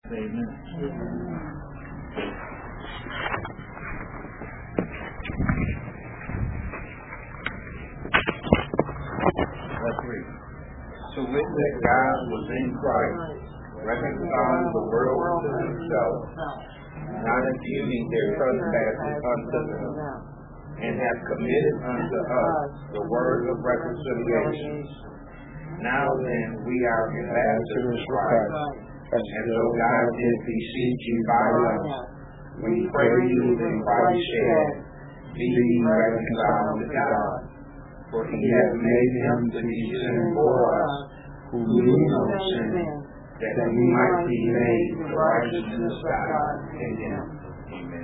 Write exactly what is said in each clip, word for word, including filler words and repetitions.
Amen. Let's read. To wit, that God was in Christ, reconciling the world to himself, not imputing their trespasses unto them, and have committed unto us the word of reconciliation. Now then, we are ambassadors of Christ, and so God did beseech you by us. We pray you in Christ's stead, be ye reconciled to God. For he hath made him to be sin for us, who knew no sin, that we might be made the righteousness of God in him. Amen.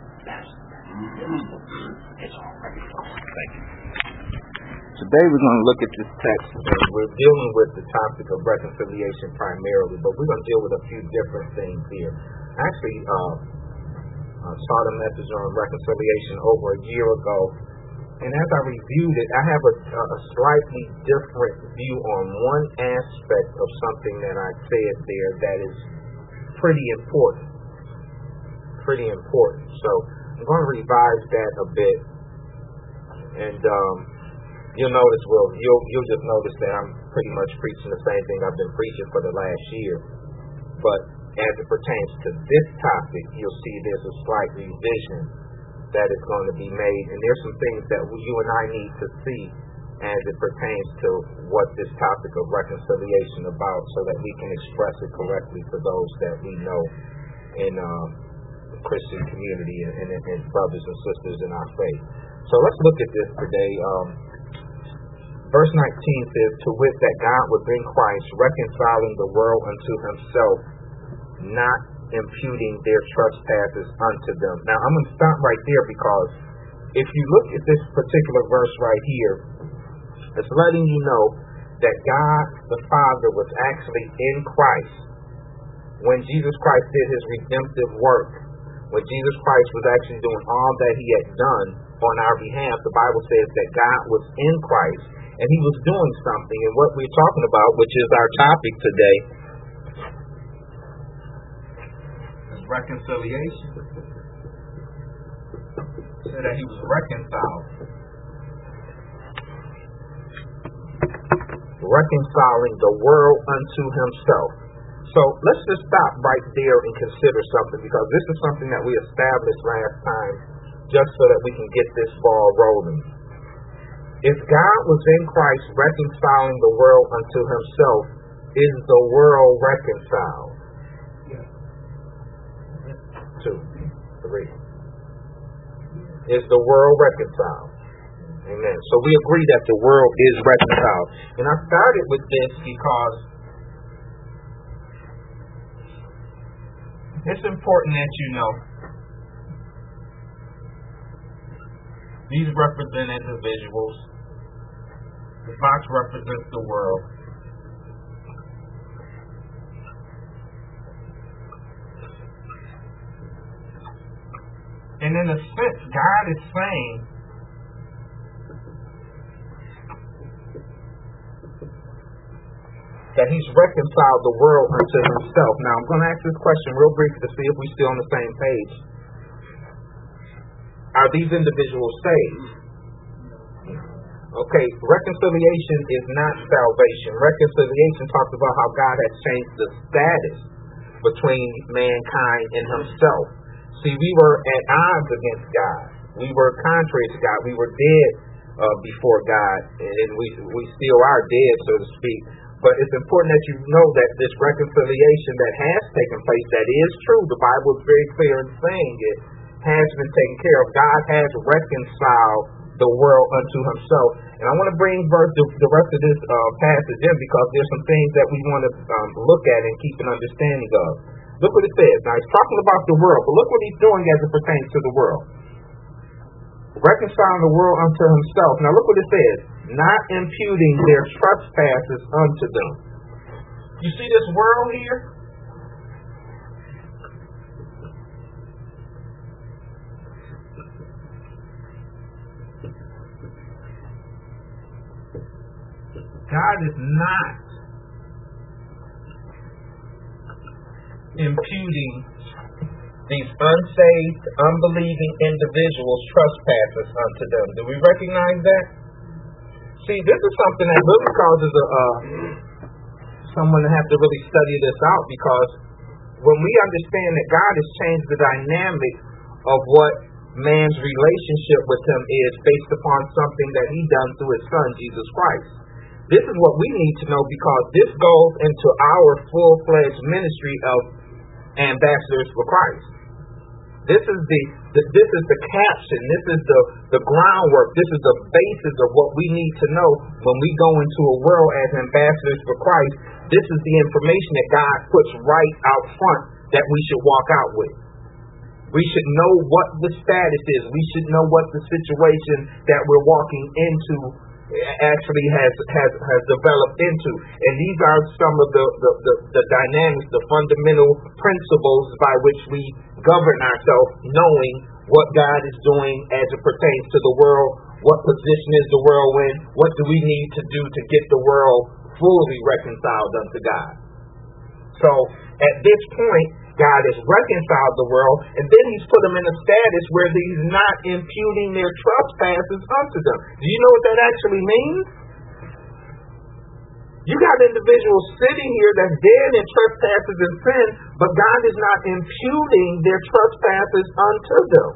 It's all right. Thank you. Today we're going to look at this text, and we're dealing with the topic of reconciliation primarily, but we're going to deal with a few different things here. Actually, uh, I saw the message on reconciliation over a year ago, and as I reviewed it, I have a, a slightly different view on one aspect of something that I said there that is pretty important. Pretty important. So I'm going to revise that a bit, and um, you'll notice, well, you'll you'll just notice that I'm pretty much preaching the same thing I've been preaching for the last year. But as it pertains to this topic, you'll see there's a slight revision that is going to be made, and there's some things that you and I need to see as it pertains to what this topic of reconciliation about, so that we can express it correctly for those that we know in um, the Christian community and, and, and brothers and sisters in our faith. So let's look at this today. Um, verse nineteen says, to wit, that God was in Christ, reconciling the world unto himself, not imputing their trespasses unto them. Now, I'm going to stop right there, because if you look at this particular verse right here, it's letting you know that God the Father was actually in Christ when Jesus Christ did his redemptive work. When Jesus Christ was actually doing all that he had done on our behalf, the Bible says that God was in Christ, and he was doing something. And what we're talking about, which is our topic today, reconciliation. So that he was reconciled. Reconciling the world unto himself. So let's just stop right there and consider something, because this is something that we established last time, just so that we can get this ball rolling. If God was in Christ reconciling the world unto himself, is the world reconciled? Two, three. Is the world reconciled? Amen. So we agree that the world is reconciled. And I started with this because it's important that you know these represent individuals. The box represents the world. And in a sense, God is saying that he's reconciled the world unto himself. Now, I'm going to ask this question real briefly to see if we're still on the same page. Are these individuals saved? Okay, reconciliation is not salvation. Reconciliation talks about how God has changed the status between mankind and himself. See, we were at odds against God. We were contrary to God. We were dead uh, before God, and we we still are dead, so to speak. But it's important that you know that this reconciliation that has taken place, that is true. The Bible is very clear in saying it has been taken care of. God has reconciled the world unto himself. And I want to bring verse, the, the rest of this uh, passage in, because there's some things that we want to um, look at and keep an understanding of. Look what it says. Now, he's talking about the world, but look what he's doing as it pertains to the world. Reconciling the world unto himself. Now, look what it says. Not imputing their trespasses unto them. You see this world here? God is not imputing these unsaved, unbelieving individuals trespasses unto them. Do we recognize that? See, this is something that really causes a, uh, someone to have to really study this out, because when we understand that God has changed the dynamic of what man's relationship with him is based upon something that he done through his son, Jesus Christ. This is what we need to know, because this goes into our full-fledged ministry of ambassadors for Christ. This is the, the this is the caption. This is the, the groundwork. This is the basis of what we need to know when we go into a world as ambassadors for Christ. This is the information that God puts right out front that we should walk out with. We should know what the status is. We should know what the situation that we're walking into actually has has, has developed into. And these are some of the, the, the, the dynamics, the fundamental principles by which we govern ourselves, knowing what God is doing as it pertains to the world, what position is the world in, what do we need to do to get the world fully reconciled unto God. So at this point, God has reconciled the world, and then he's put them in a status where he's not imputing their trespasses unto them. Do you know what that actually means? You got individuals sitting here that's dead in trespasses and sin, but God is not imputing their trespasses unto them.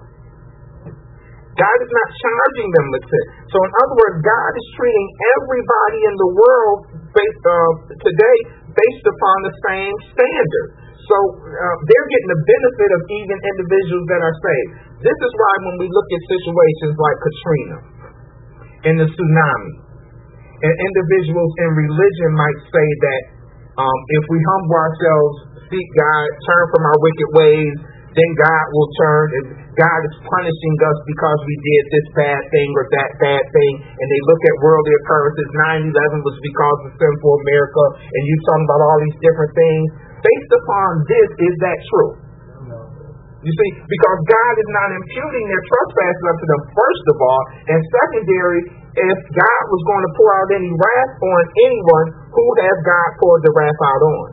God is not charging them with sin. So in other words, God is treating everybody in the world based, uh, today based upon the same standard. So uh, they're getting the benefit of even individuals that are saved. This is why when we look at situations like Katrina and the tsunami, and individuals in religion might say that um, if we humble ourselves, seek God, turn from our wicked ways, then God will turn, and God is punishing us because we did this bad thing or that bad thing. And they look at worldly occurrences. nine eleven was because of sinful America, and you're talking about all these different things. Based upon this, is that true? You see, because God is not imputing their trespasses unto them, first of all, and secondary, if God was going to pour out any wrath on anyone, who has God poured the wrath out on?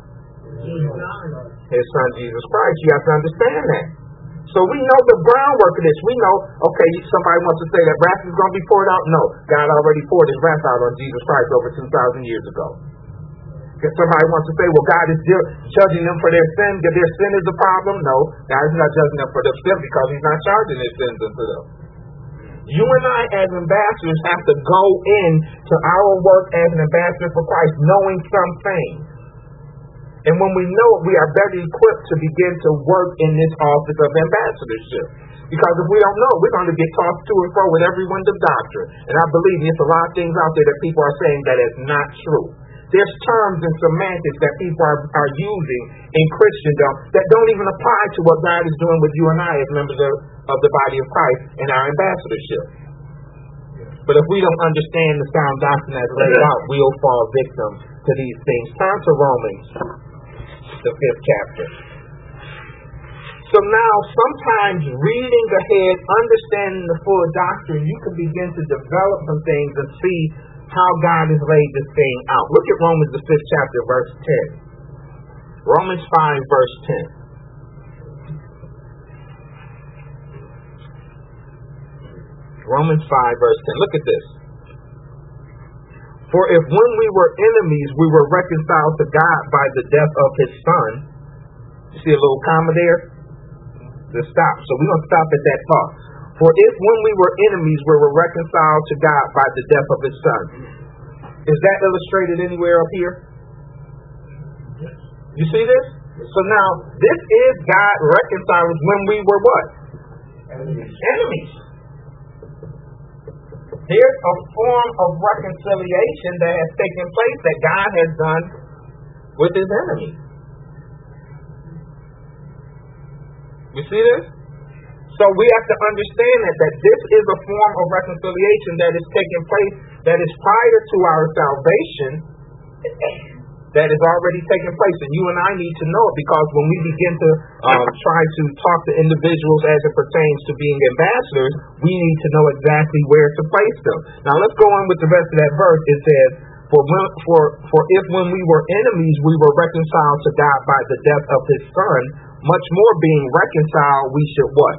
His son Jesus Christ. You have to understand that. So we know the groundwork of this. We know, okay, somebody wants to say that wrath is going to be poured out. No, God already poured his wrath out on Jesus Christ over two thousand years ago. If somebody wants to say, well, God is judging them for their sin, that their sin is a problem. No, God is not judging them for their sin because he's not charging their sins unto them. You and I as ambassadors have to go in to our work as an ambassador for Christ knowing some things. And when we know it, we are better equipped to begin to work in this office of ambassadorship. Because if we don't know, we're going to get tossed to and fro with every wind of doctrine. And I believe there's a lot of things out there that people are saying that is not true. There's terms and semantics that people are, are using in Christendom that don't even apply to what God is doing with you and I as members of, of the body of Christ in our ambassadorship. But if we don't understand the sound doctrine that's laid out, we'll fall victim to these things. Turn to Romans, the fifth chapter. So now, sometimes reading ahead, understanding the full doctrine, you can begin to develop some things and see how God has laid this thing out. Look at Romans, the fifth chapter, verse ten. Romans five, verse ten. Romans five, verse ten. Look at this. For if when we were enemies, we were reconciled to God by the death of his son. You see a little comma there? To stop. So we're going to stop at that thought. For if when we were enemies, we were reconciled to God by the death of his son. Is that illustrated anywhere up here? You see this? So now, this is God reconciling when we were what? Enemies. Enemies. Here's a form of reconciliation that has taken place that God has done with his enemies. You see this? So we have to understand that, that this is a form of reconciliation that is taking place that is prior to our salvation, that is already taking place. And you and I need to know it, because when we begin to um, try to talk to individuals as it pertains to being ambassadors, we need to know exactly where to place them. Now let's go on with the rest of that verse. It says, For, when, for, for if when we were enemies, we were reconciled to God by the death of his Son, much more being reconciled, we should what?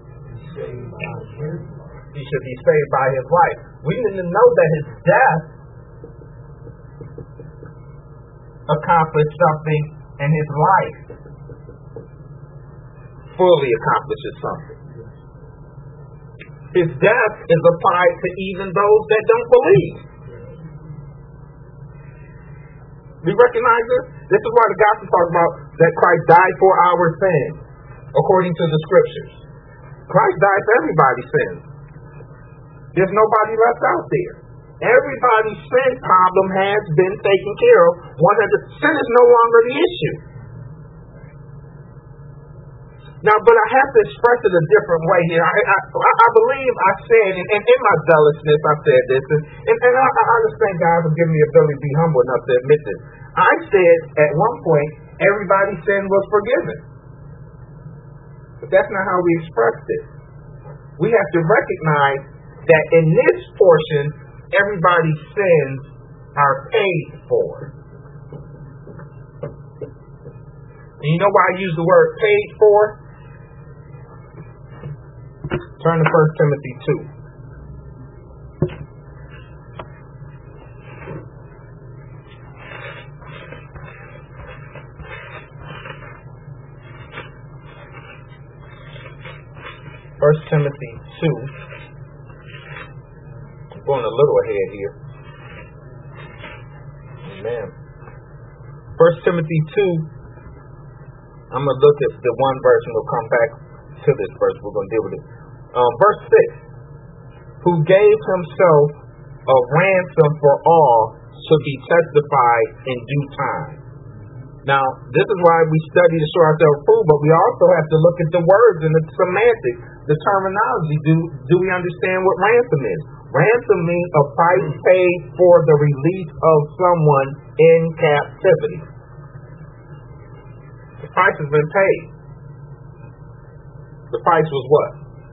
He should be saved by his life. We need to know that his death accomplished something, and his life fully accomplishes something. His death is applied to even those that don't believe. We recognize this? This is why the gospel talks about that Christ died for our sins, according to the scriptures. Christ died for everybody's sins. There's nobody left out there. Everybody's sin problem has been taken care of. one hundred percent is no longer the issue. Now, but I have to express it a different way here. I, I, I believe I said, and, and in my zealousness, I said this, and, and, and I, I understand God will give me the ability to be humble enough to admit this. I said at one point, everybody's sin was forgiven. But that's not how we expressed it. We have to recognize that in this portion, everybody's sins are paid for. And you know why I use the word paid for? Turn to First Timothy two. First Timothy two. I'm going a little ahead here. Amen. First Timothy two. I'm going to look at the one verse and we'll come back to this verse. We're going to deal with it. Um, verse six. Who gave himself a ransom for all should be testified in due time. Now, this is why we study to show ourselves approved, but we also have to look at the words and the semantics, the terminology. Do, do we understand what ransom is? Ransom means a price paid for the release of someone in captivity. The price has been paid. The price was what?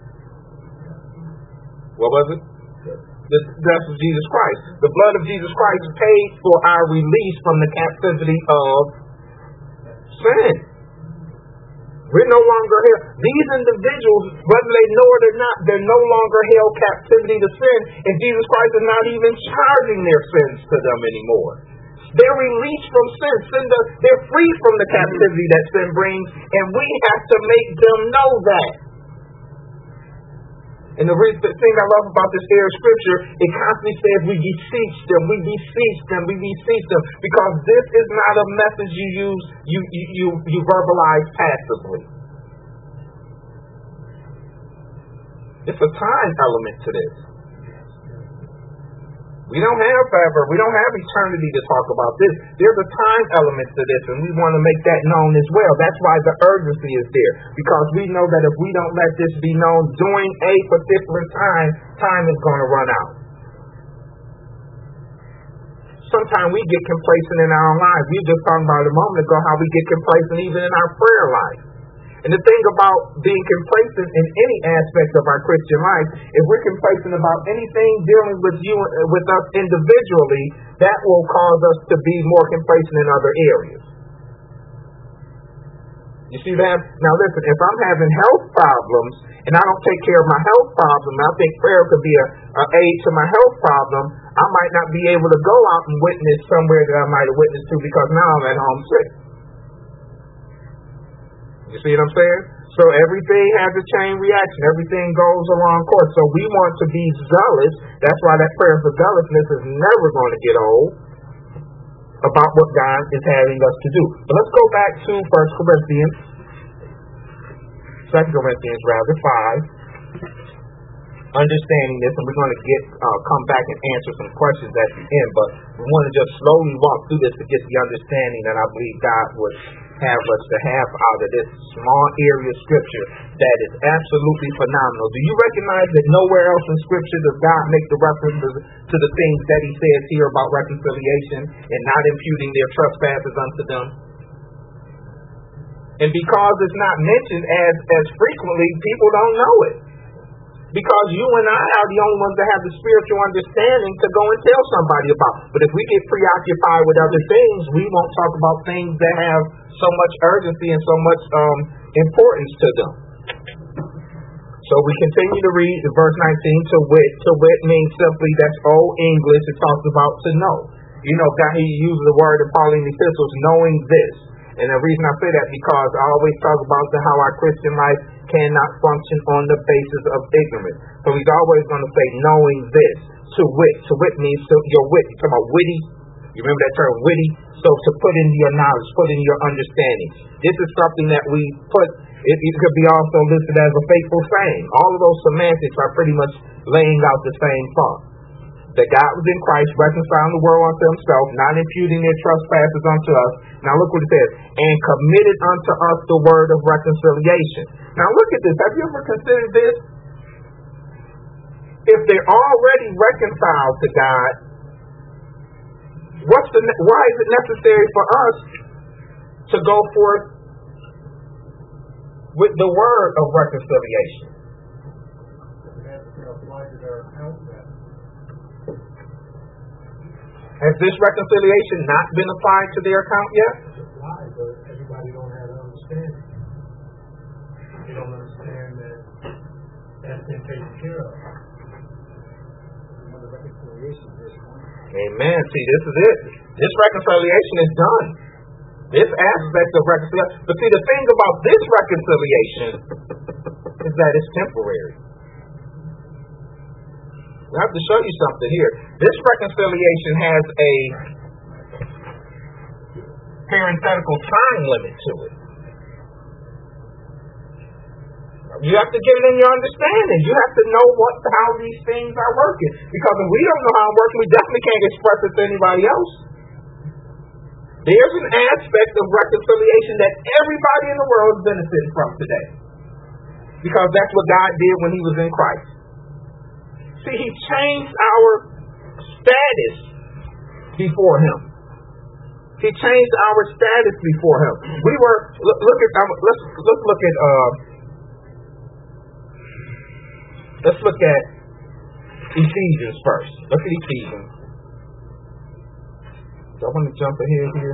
What was it? The death of Jesus Christ. The blood of Jesus Christ paid for our release from the captivity of sin. We're no longer held. These individuals, whether they know it or not, they're no longer held captivity to sin, and Jesus Christ is not even charging their sins to them anymore. They're released from sin. sin does, they're free from the captivity that sin brings, and we have to make them know that. And the reason, the thing I love about this here scripture, it constantly says we beseech them, we beseech them, we beseech them, because this is not a message you use, you you you, you verbalize passively. It's a time element to this. We don't have forever. We don't have eternity to talk about this. There's a time element to this, and we want to make that known as well. That's why the urgency is there, because we know that if we don't let this be known during a particular time, time is going to run out. Sometimes we get complacent in our own lives. We just talked about a moment ago how we get complacent even in our prayer life. And the thing about being complacent in any aspect of our Christian life, if we're complacent about anything dealing with you, with us individually, that will cause us to be more complacent in other areas. You see that? Now listen, if I'm having health problems and I don't take care of my health problem, I think prayer could be a, a aid to my health problem. I might not be able to go out and witness somewhere that I might have witnessed to because now I'm at home sick. You see what I'm saying? So everything has a chain reaction. Everything goes along course. So we want to be zealous. That's why that prayer for zealousness is never going to get old about what God is having us to do. But let's go back to First Corinthians, Second Corinthians rather, five. Understanding this, and we're going to get uh, come back and answer some questions at the end. But we want to just slowly walk through this to get the understanding that I believe God would have us to have out of this small area of scripture that is absolutely phenomenal. Do you recognize that nowhere else in scripture does God make the references to the things that he says here about reconciliation and not imputing their trespasses unto them? And because it's not mentioned as, as frequently, people don't know it. Because you and I are the only ones that have the spiritual understanding to go and tell somebody about. But if we get preoccupied with other things, we won't talk about things that have so much urgency and so much um, importance to them. So we continue to read verse nineteen. To wit, to wit means simply, that's old English. It talks about to know. You know, God, he uses the word in Pauline epistles, knowing this. And the reason I say that, because I always talk about the, how our Christian life cannot function on the basis of ignorance. So he's always going to say, knowing this. To wit. To wit means to, your wit. You're talking about witty. You remember that term, witty? So to put in your knowledge, put in your understanding. This is something that we put, it, it could be also listed as a faithful saying. All of those semantics are pretty much laying out the same thought. That God was in Christ, reconciling the world unto himself, not imputing their trespasses unto us. Now look what it says. And committed unto us the word of reconciliation. Now look at this. Have you ever considered this? If they're already reconciled to God, what's the, why is it necessary for us to go forth with the word of reconciliation? Has this reconciliation not been applied to their account yet? It's applied, but everybody don't have an understanding. They don't understand that that's been taken care of. Another reconciliation is one. Amen. See, this is it. This reconciliation is done. This aspect of reconciliation. But see, the thing about this reconciliation is that it's temporary. I have to show you something here. This reconciliation has a parenthetical time limit to it. You have to get it in your understanding. You have to know what how these things are working. Because if we don't know how it's working, we definitely can't express it to anybody else. There's an aspect of reconciliation that everybody in the world is benefiting from today. Because that's what God did when he was in Christ. See, he changed our status before him. He changed our status before him. We were look, look at um, let's let's look at uh, let's look at Ephesians first. Look at Ephesians. Do I want to jump ahead here?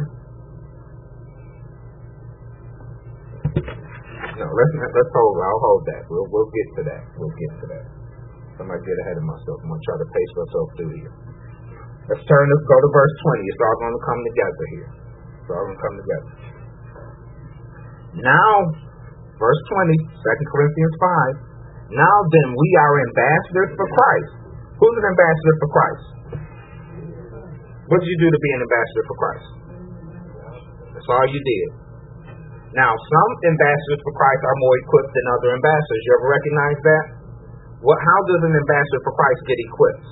No, let's let's hold. I'll hold that. We'll we'll get to that. We'll get to that. I might get ahead of myself. I'm going to try to pace myself through here. Let's turn to go to verse twenty. It's all going to come together here. It's all going to come together. Now, verse twenty, Second Corinthians five. Now then, we are ambassadors for Christ. Who's an ambassador for Christ? What did you do to be an ambassador for Christ? That's all you did. Now, some ambassadors for Christ are more equipped than other ambassadors. You ever recognize that? What? How does an ambassador for Christ get equipped?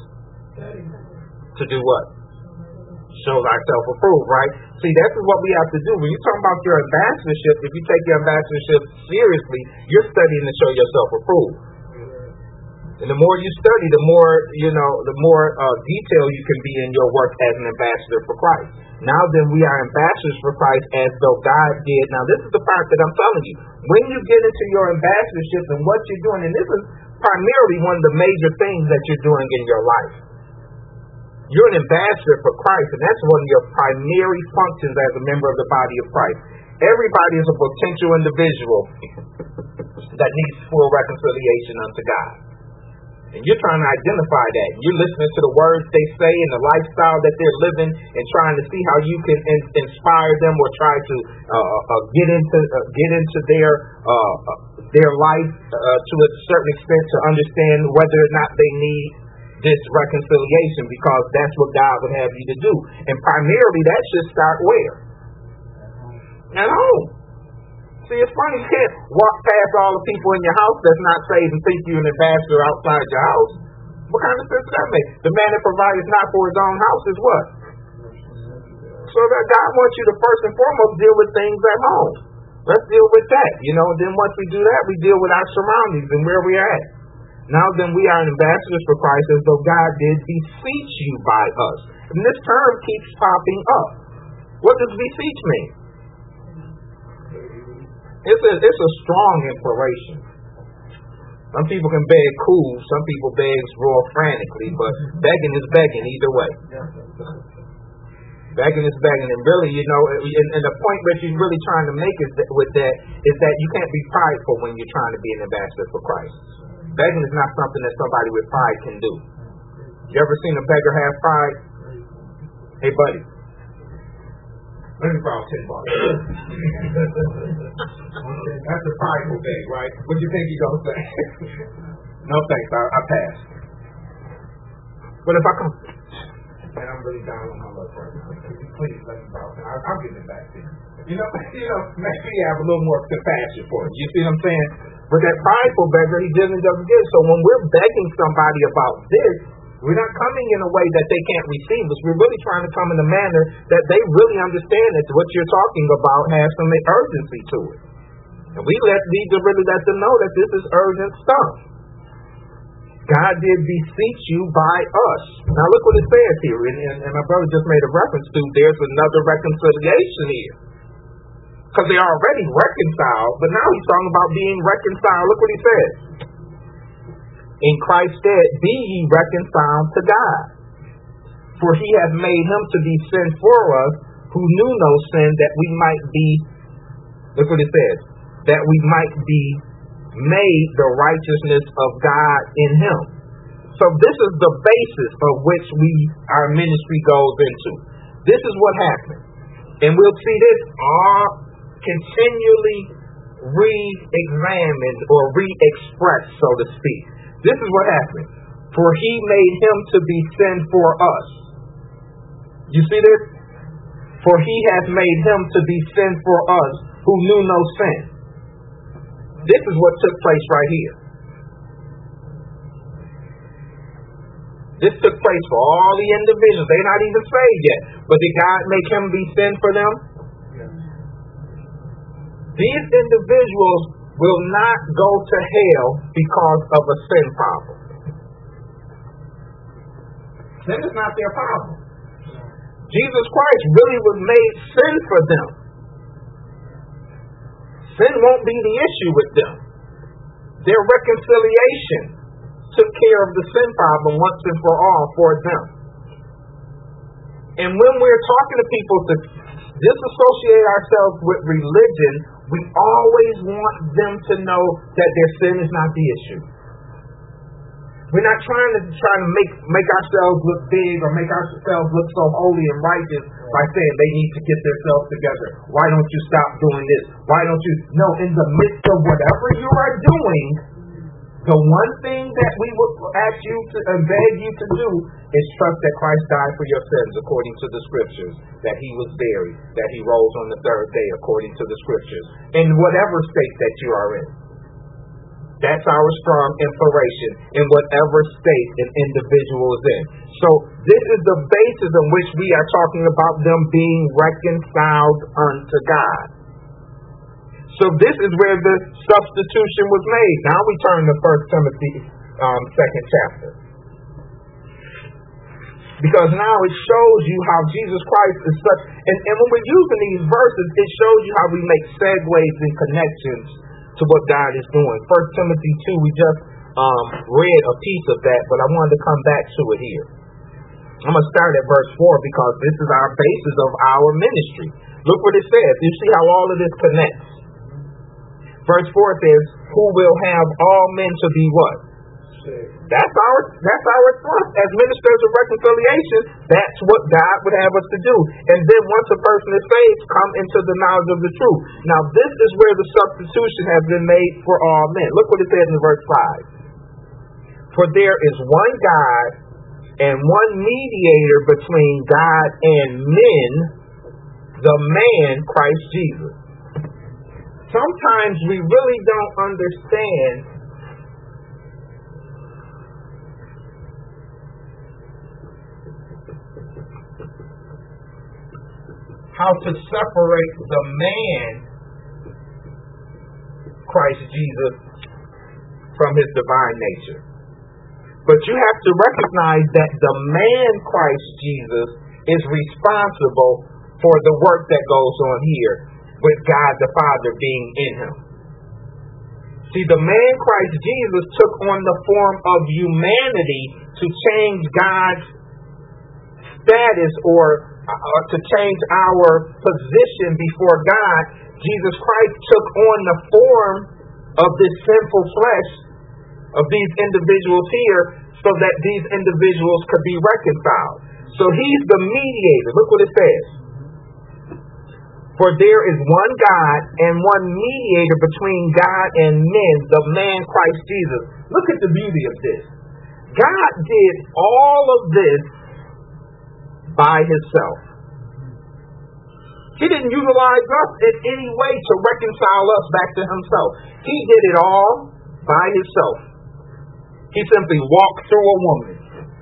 To do what? Show thyself approved, right? See, that's what we have to do. When you're talking about your ambassadorship, if you take your ambassadorship seriously, you're studying to show yourself approved. And the more you study, the more, you know, the more uh, detail you can be in your work as an ambassador for Christ. Now then, we are ambassadors for Christ as though God did. Now, this is the part that I'm telling you. When you get into your ambassadorship and what you're doing, and this is primarily one of the major things that you're doing in your life. You're an ambassador for Christ, and that's one of your primary functions as a member of the body of Christ. Everybody is a potential individual that needs full reconciliation unto God. And you're trying to identify that. You're listening to the words they say and the lifestyle that they're living and trying to see how you can in- inspire them or try to uh, uh, get into uh, get into their uh, their life uh, to a certain extent to understand whether or not they need this reconciliation, because that's what God would have you to do. And primarily that should start where? At home. See, it's funny, you can't walk past all the people in your house that's not saved and think you're an ambassador outside your house. What kind of sense does that make? The man that provides not for his own house is what? So that God wants you to first and foremost deal with things at home. Let's deal with that. You know, then once we do that, we deal with our surroundings and where we're at. Now then, we are ambassadors for Christ as though God did beseech you by us. And this term keeps popping up. What does beseech mean? It's a, it's a strong imploration. Some people can beg cool, some people beg roar frantically, but begging is begging either way. Begging is begging, and really, you know, and, and the point that you're really trying to make is that, with that is that you can't be prideful when you're trying to be an ambassador for Christ. Begging is not something that somebody with pride can do. You ever seen a beggar have pride? Hey, buddy, let me borrow ten bucks. That's a prideful beg, right? What do you think he's gonna say? No thanks, I, I pass. But if I come, and I'm really down on my luck right now, please let me borrow ten. I'll, I'll give it back to you. You know, you know, maybe have a little more compassion for it. You see what I'm saying? But that prideful beggar, he doesn't doesn't get it. So when we're begging somebody about this, we're not coming in a way that they can't receive us. We're really trying to come in a manner that they really understand that what you're talking about has some urgency to it. And we let, need to really let them know that this is urgent stuff. God did beseech you by us. Now look what it says here. And, and, and my brother just made a reference to there's another reconciliation here. Because they're already reconciled, but now he's talking about being reconciled. Look what he says. In Christ's stead, be ye reconciled to God. For he hath made him to be sin for us, who knew no sin, that we might be, look what it says, that we might be made the righteousness of God in him. So this is the basis of which we our ministry goes into. This is what happened. And we'll see this all continually re-examined or re-expressed, so to speak. This is what happened. For he made him to be sin for us. You see this? For he hath made him to be sin for us, who knew no sin. This is what took place right here. This took place for all the individuals. They're not even saved yet. But did God make him be sin for them? These individuals will not go to hell because of a sin problem. Sin is not their problem. Jesus Christ really was made sin for them. Sin won't be the issue with them. Their reconciliation took care of the sin problem once and for all for them. And when we're talking to people to disassociate ourselves with religion, we always want them to know that their sin is not the issue. We're not trying to try to make make ourselves look big or make ourselves look so holy and righteous by saying they need to get themselves together. Why don't you stop doing this? Why don't you? No, in the midst of whatever you are doing, the one thing that we would ask you to and beg you to do is trust that Christ died for your sins according to the scriptures, that he was buried, that he rose on the third day according to the scriptures, in whatever state that you are in. That's our strong inspiration in whatever state an individual is in. So this is the basis on which we are talking about them being reconciled unto God. So this is where the substitution was made. Now we turn to First Timothy um, second chapter. Because now it shows you how Jesus Christ is such, and, and when we're using these verses, it shows you how we make segues and connections to what God is doing. First Timothy two, we just um, read a piece of that, but I wanted to come back to it here. I'm going to start at verse four because this is our basis of our ministry. Look what it says. You see how all of this connects. Verse four says, who will have all men to be what? That's our that's our thrust as ministers of reconciliation. That's what God would have us to do. And then once a person is saved, come into the knowledge of the truth. Now this is where the substitution has been made for all men. Look what it says in verse five. For there is one God and one mediator between God and men, the man Christ Jesus. Sometimes we really don't understand how to separate the man Christ Jesus from his divine nature. But you have to recognize that the man Christ Jesus is responsible for the work that goes on here, with God the Father being in him. See, the man Christ Jesus took on the form of humanity to change God's status or uh, to change our position before God. Jesus Christ took on the form of this sinful flesh of these individuals here so that these individuals could be reconciled. So he's the mediator. Look what it says. For there is one God and one mediator between God and men, the man Christ Jesus. Look at the beauty of this. God did all of this by himself. He didn't utilize us in any way to reconcile us back to himself. He did it all by himself. He simply walked through a woman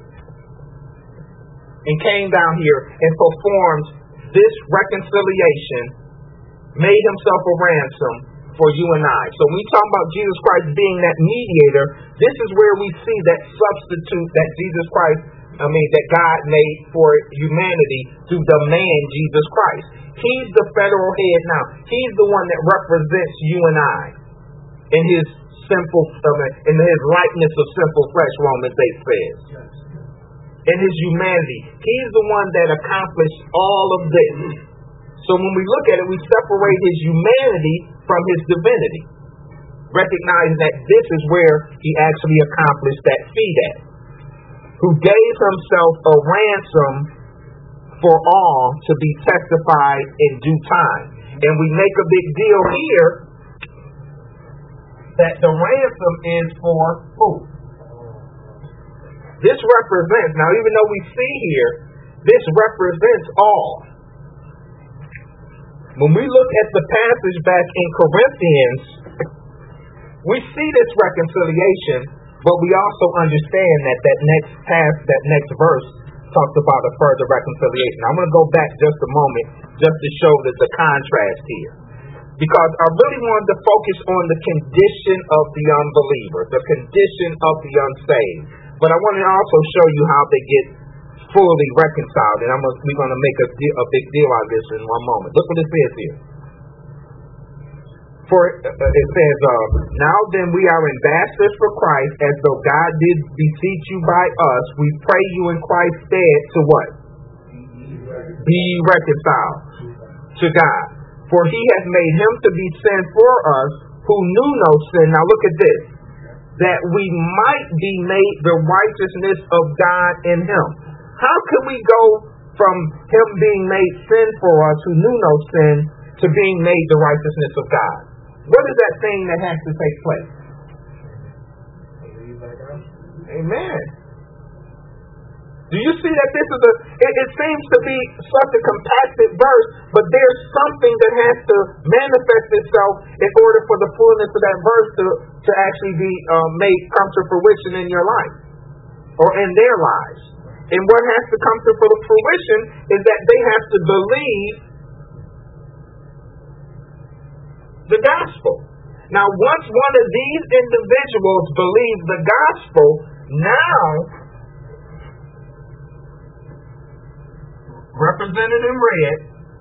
and came down here and performed this reconciliation, made himself a ransom for you and I. So when we talk about Jesus Christ being that mediator, this is where we see that substitute that Jesus Christ, I mean, that God made for humanity through the man Jesus Christ. He's the federal head now. He's the one that represents you and I in his simple, in his likeness of simple flesh, Romans eight says. In his humanity. He's the one that accomplished all of this. So when we look at it, we separate his humanity from his divinity, recognizing that this is where he actually accomplished that feat at, who gave himself a ransom for all to be testified in due time. And we make a big deal here that the ransom is for who? This represents, now even though we see here, this represents all. When we look at the passage back in Corinthians, we see this reconciliation, but we also understand that that next pass, that next verse talks about a further reconciliation. I'm going to go back just a moment just to show that the contrast here. Because I really wanted to focus on the condition of the unbeliever, the condition of the unsaved. But I want to also show you how they get fully reconciled. And I'm gonna, we're going to make a, a big deal on this in one moment. Look what it says here. For uh, it says, uh, now then we are ambassadors for Christ, as though God did beseech you by us. We pray you in Christ's stead to what? Be reconciled to God. For he has made him to be sin for us who knew no sin. Now look at this. That we might be made the righteousness of God in him. How can we go from him being made sin for us who knew no sin to being made the righteousness of God? What is that thing that has to take place? Amen. Do you see that this is a, it, it seems to be such a compacted verse, but there's something that has to manifest itself in order for the fullness of that verse to, to actually be uh, made come to fruition in your life or in their lives. And what has to come to fruition is that they have to believe the gospel. Now, once one of these individuals believes the gospel, now represented in red,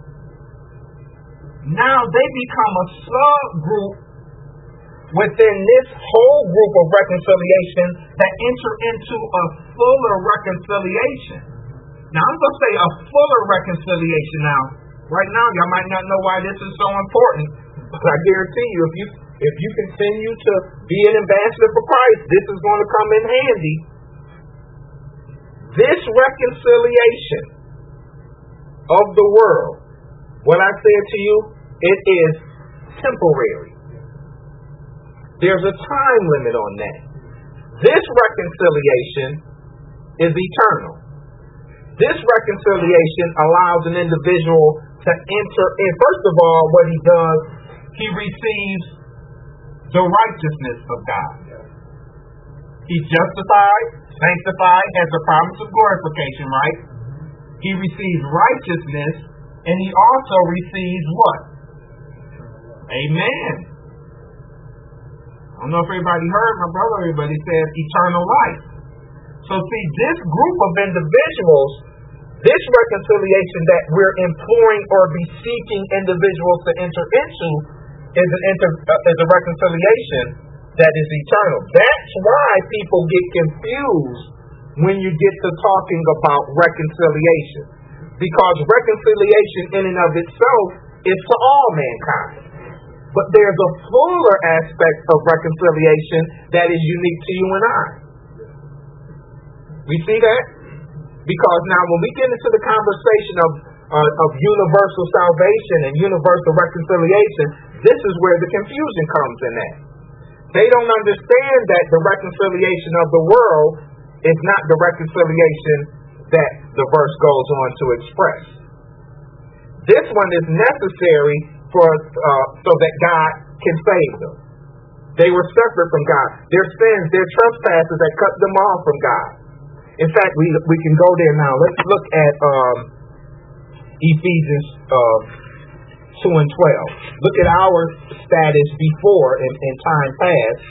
now they become a subgroup within this whole group of reconciliation that enter into a fuller reconciliation. Now I'm going to say a fuller reconciliation. Now, right now y'all might not know why this is so important, but I guarantee you if you if you continue to be an ambassador for Christ, this is going to come in handy. This reconciliation of the world, what I said to you, it is temporary. There's a time limit on that. This reconciliation is eternal. This reconciliation allows an individual to enter in. First of all, what he does, he receives the righteousness of God. He's justified, sanctified, has the promise of glorification, right? He receives righteousness, and he also receives what? Amen. I don't know if everybody heard my brother, everybody said eternal life. So see, this group of individuals, this reconciliation that we're imploring or beseeching individuals to enter into is, an inter, uh, is a reconciliation that is eternal. That's why people get confused when you get to talking about reconciliation. Because reconciliation in and of itself is to all mankind. But there's a fuller aspect of reconciliation that is unique to you and I. We see that? Because now when we get into the conversation of uh, of universal salvation and universal reconciliation, this is where the confusion comes in at. They don't understand that the reconciliation of the world is not the reconciliation that the verse goes on to express. This one is necessary for uh, so that God can save them. They were separate from God. Their sins, their trespasses had cut them off from God. In fact, we we can go there now. Let's look at um, Ephesians uh, two and twelve. Look at our status before in, in time past.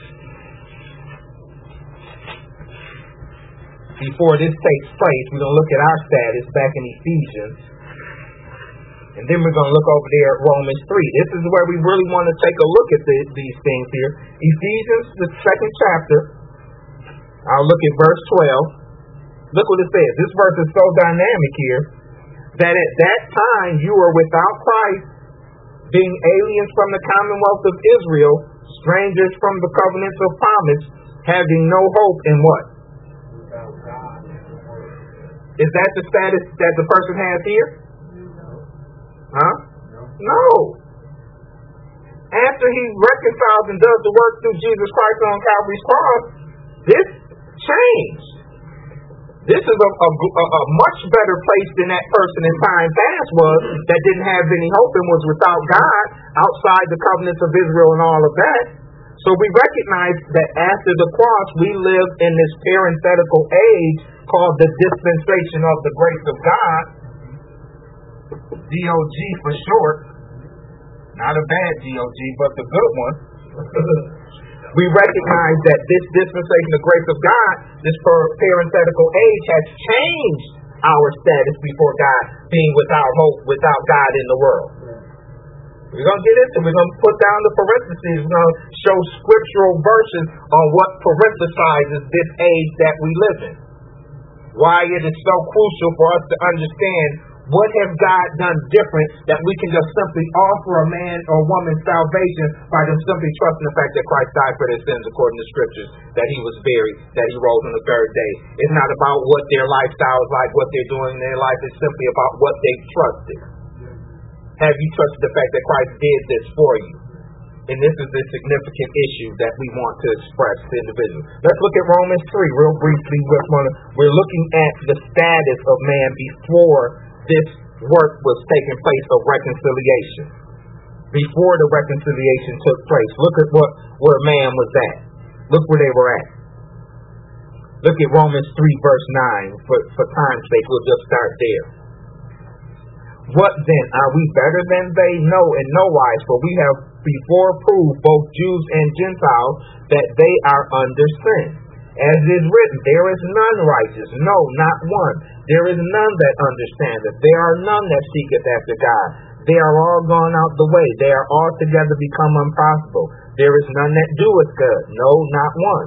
Before this takes place, we're going to look at our status back in Ephesians. And then we're going to look over there at Romans three. This is where we really want to take a look at the, these things here. Ephesians, the second chapter. I'll look at verse twelve. Look what it says. This verse is so dynamic here that at that time you were without Christ, being aliens from the commonwealth of Israel, strangers from the covenants of promise, having no hope in what? Is that the status that the person has here? Huh? No. After he reconciles and does the work through Jesus Christ on Calvary's cross, this changed. This is a, a, a much better place than that person in time past was, that didn't have any hope and was without God, outside the covenants of Israel and all of that. So we recognize that after the cross, we live in this parenthetical age called the dispensation of the grace of God. D O G for short. Not a bad D O G, but the good one. We recognize that this dispensation of grace of God, this parenthetical age, has changed our status before God, being without hope, without God in the world. We're going to get into it. We're going to put down the parentheses. We're going to show scriptural verses on what parenthesizes this age that we live in. Why it is so crucial for us to understand what has God done different that we can just simply offer a man or woman salvation by them simply trusting the fact that Christ died for their sins according to scriptures, that he was buried, that he rose on the third day. It's not about what their lifestyle is like, what they're doing in their life. It's simply about what they trusted. Have you trusted the fact that Christ did this for you? And this is the significant issue that we want to express to individuals. Let's look at Romans three real briefly. We're looking at the status of man before this work was taking place of reconciliation. Before the reconciliation took place. Look at what where man was at. Look where they were at. Look at Romans three verse nine. For, for time's sake, we'll just start there. What then? Are we better than they? No, in no wise, for we have before proved, both Jews and Gentiles, that they are under sin. As is written, there is none righteous, no, not one. There is none that understandeth. There are none that seeketh after God. They are all gone out the way. They are altogether become unprofitable. There is none that doeth good, no, not one.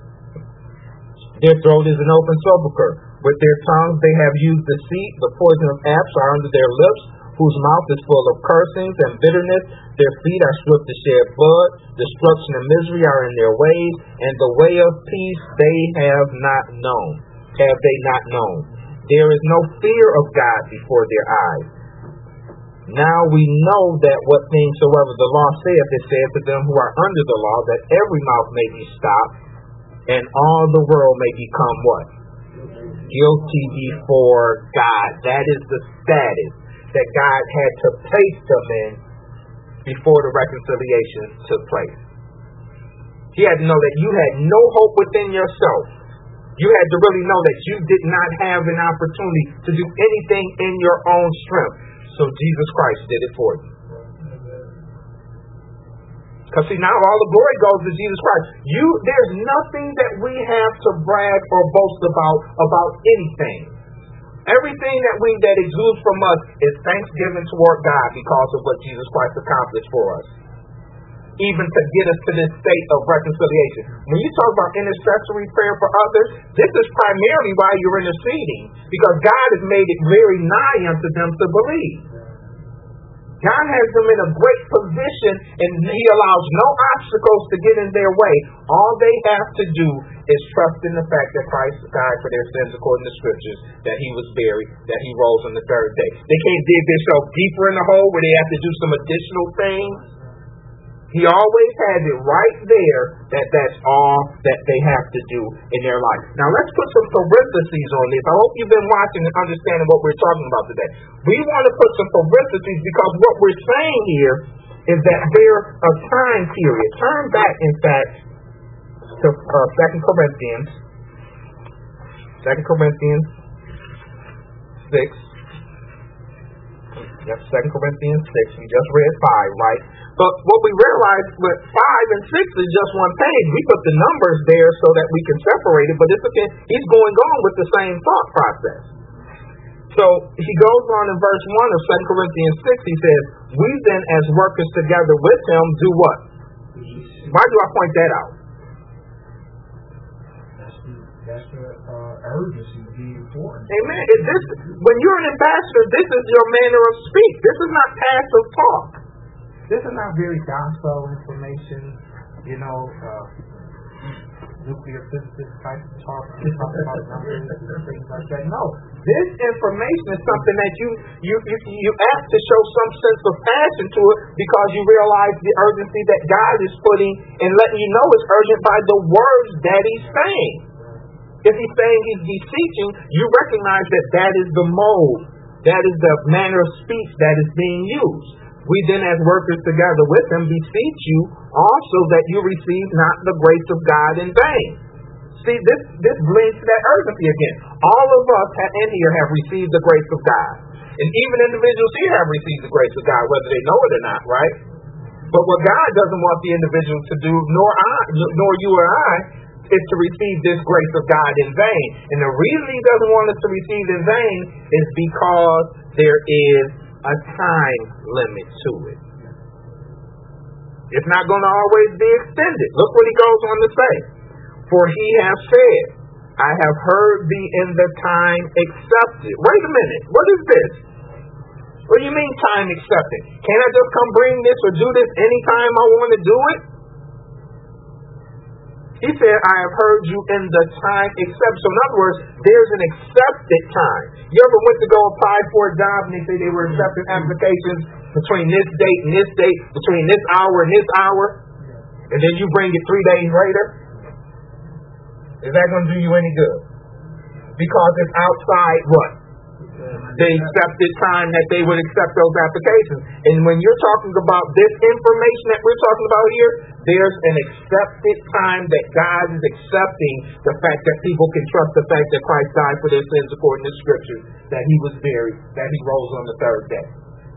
Their throat is an open sepulchre. With their tongues they have used deceit. The poison of apes are under their lips, whose mouth is full of cursings and bitterness. Their feet are swift to shed blood. Destruction and misery are in their ways, and the way of peace they have not known. Have they not known? There is no fear of God before their eyes. Now we know that what things soever the law saith, it saith to them who are under the law, that every mouth may be stopped, and all the world may become what? Guilty before God. That is the status that God had to place them in before the reconciliation took place. He had to know that you had no hope within yourself. You had to really know that you did not have an opportunity to do anything in your own strength. So Jesus Christ did it for you. Because see, now all the glory goes to Jesus Christ. You, there's nothing that we have to brag or boast about, about anything. Everything that we that exudes from us is thanksgiving toward God because of what Jesus Christ accomplished for us. even to get us to this state of reconciliation. When you talk about intercessory prayer for others, this is primarily why you're interceding, because God has made it very nigh unto them to believe. God has them in a great position, and He allows no obstacles to get in their way. All they have to do is trust in the fact that Christ died for their sins according to Scriptures, that He was buried, that He rose on the third day. They can't dig themselves deeper in the hole where they have to do some additional things. He always has it right there that that's all that they have to do in their life. Now let's put some parentheses on this. I hope you've been watching and understanding what we're talking about today. We want to put some parentheses because what we're saying here is that there's a time period. Turn back, in fact, to uh, Second Corinthians. Second Corinthians six. That's Second Corinthians six. We just read five, right? But what we realized with five and six is just one page. We put the numbers there so that we can separate it, but it's okay. He's going on with the same thought process. So he goes on in verse one of Second Corinthians six. He says, "We then, as workers together with him, do what?" Why do I point that out? That's the, that's the uh, urgency to be important. Amen. Is this, when you're an ambassador, this is your manner of speech. This is not passive talk. This is not very docile information, you know, uh, nuclear physicist type of talk, talk about numbers and things like that. No, this information is something that you you you, you have to show some sense of passion to it, because you realize the urgency that God is putting and letting you know it's urgent by the words that He's saying. If He's saying He's beseeching, you recognize that that is the mode, that is the manner of speech that is being used. We then, as workers together with him, beseech you also that you receive not the grace of God in vain. See, this this brings that urgency again. All of us in here have received the grace of God. And even individuals here have received the grace of God, whether they know it or not, right? But what God doesn't want the individual to do, nor I, nor you or I, is to receive this grace of God in vain. And the reason He doesn't want us to receive in vain is because there is a time limit to it. It's not going to always be extended. Look what he goes on to say. For he has said, I have heard thee in the time accepted. Wait a minute. What is this? What do you mean time accepted? Can I just come bring this or do this anytime I want to do it? He said, I have heard you in the time accepted. So in other words, there's an accepted time. You ever went to go apply for a job and they say they were accepting applications between this date and this date, between this hour and this hour, and then you bring it three days later? Is that going to do you any good? Because it's outside what? The accepted time that they would accept those applications. And when you're talking about this information that we're talking about here, there's an accepted time that God is accepting the fact that people can trust the fact that Christ died for their sins according to Scripture, that He was buried, that He rose on the third day.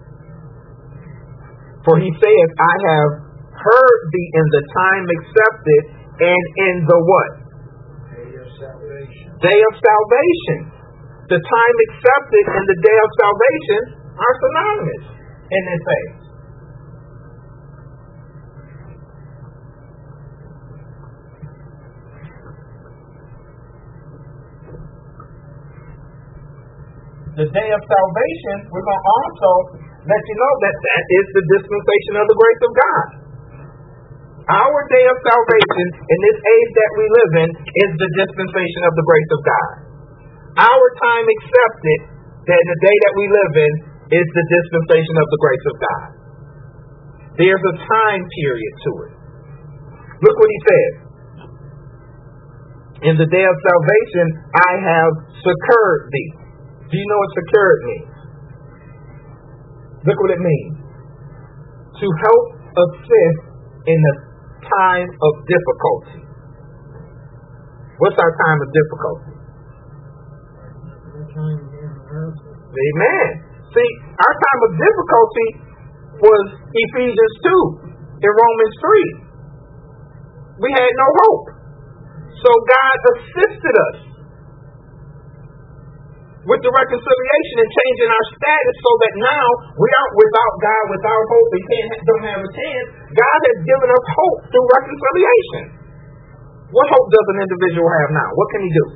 For He says, I have heard thee in the time accepted and in the what? Day of salvation. Day of salvation. The time accepted and the day of salvation are synonymous in this age. The day of salvation, we're going to also let you know that that is the dispensation of the grace of God. Our day of salvation in this age that we live in is the dispensation of the grace of God. Our time accepted, that the day that we live in, is the dispensation of the grace of God. There's a time period to it. Look what he said. In the day of salvation, I have succored thee. Do you know what succored means? Look what it means. To help assist in the time of difficulty. What's our time of difficulty? Amen. See, our time of difficulty was Ephesians two and Romans three. We had no hope. So God assisted us. with the reconciliation and changing our status so that now we aren't without God, without hope, we can't, don't have a chance. God has given us hope through reconciliation. What hope does an individual have now? What can he do?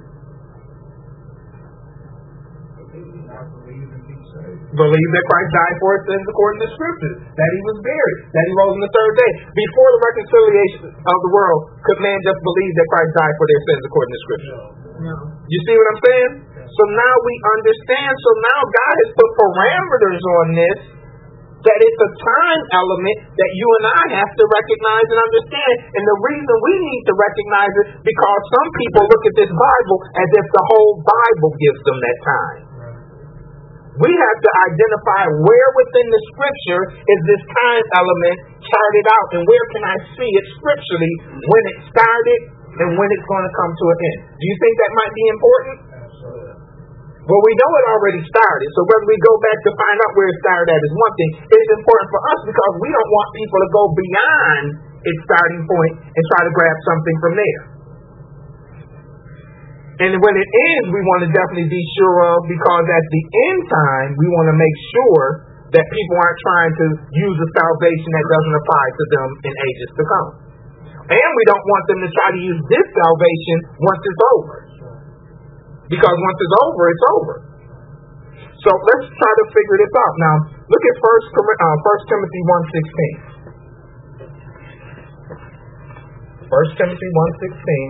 Believe that Christ died for his sins according to the Scriptures, that he was buried, that he rose on the third day. Before the reconciliation of the world, could man just believe that Christ died for their sins according to the Scripture? No. You see what I'm saying? So now we understand. So now God has put parameters on this, that it's a time element that you and I have to recognize and understand. And the reason we need to recognize it, because some people look at this Bible as if the whole Bible gives them that time. We have to identify where within the Scripture is this time element charted out, and where can I see it scripturally when it started and when it's going to come to an end. Do you think that might be important? Well, we know it already started, so whether we go back to find out where it started at is one thing. It's important for us because we don't want people to go beyond its starting point and try to grab something from there. And when it ends, we want to definitely be sure of, because at the end time, we want to make sure that people aren't trying to use a salvation that doesn't apply to them in ages to come. And we don't want them to try to use this salvation once it's over. Because once it's over, it's over. So let's try to figure this out. Now, look at First uh, First Timothy one sixteen. First Timothy one sixteen.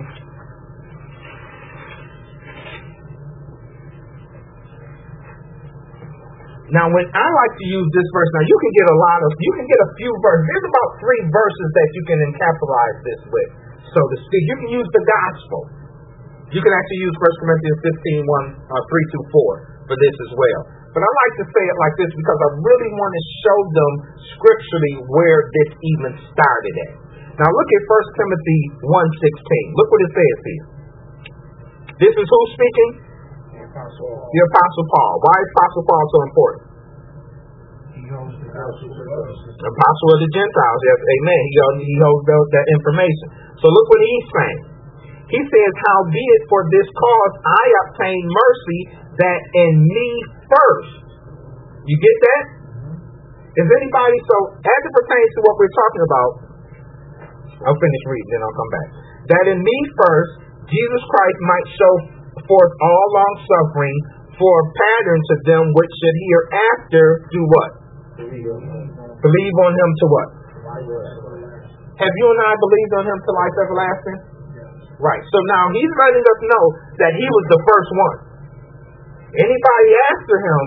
Now, when I like to use this verse, now you can get a lot of, you can get a few verses. There's about three verses that you can encapsulate this with, so to speak. You can use the gospel. You can actually use First Corinthians fifteen, one, uh, three to four for this as well. But I like to say it like this because I really want to show them scripturally where this even started at. Now look at First Timothy one sixteen. Look what it says here. This is who speaking? The Apostle, the Apostle Paul. Why is Apostle Paul so important? He holds the gospel of us. Apostle of the Gentiles. Yes, amen. He holds, he holds that, that information. So look what he's saying. He says, howbeit for this cause I obtain mercy, that in me first. You get that? Mm-hmm. Is anybody, so as it pertains to what we're talking about, I'll finish reading, then I'll come back. That in me first, Jesus Christ might show forth all long suffering for a pattern to them which should hereafter do what? Believe on him to what? Have you and I believed on him to life everlasting? Right. So now he's letting us know that he was the first one. Anybody after him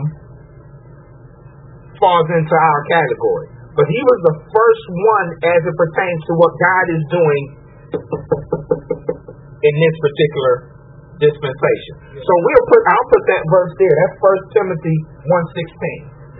falls into our category. But he was the first one as it pertains to what God is doing in this particular dispensation. So we'll put I'll put that verse there. That's First Timothy one sixteen.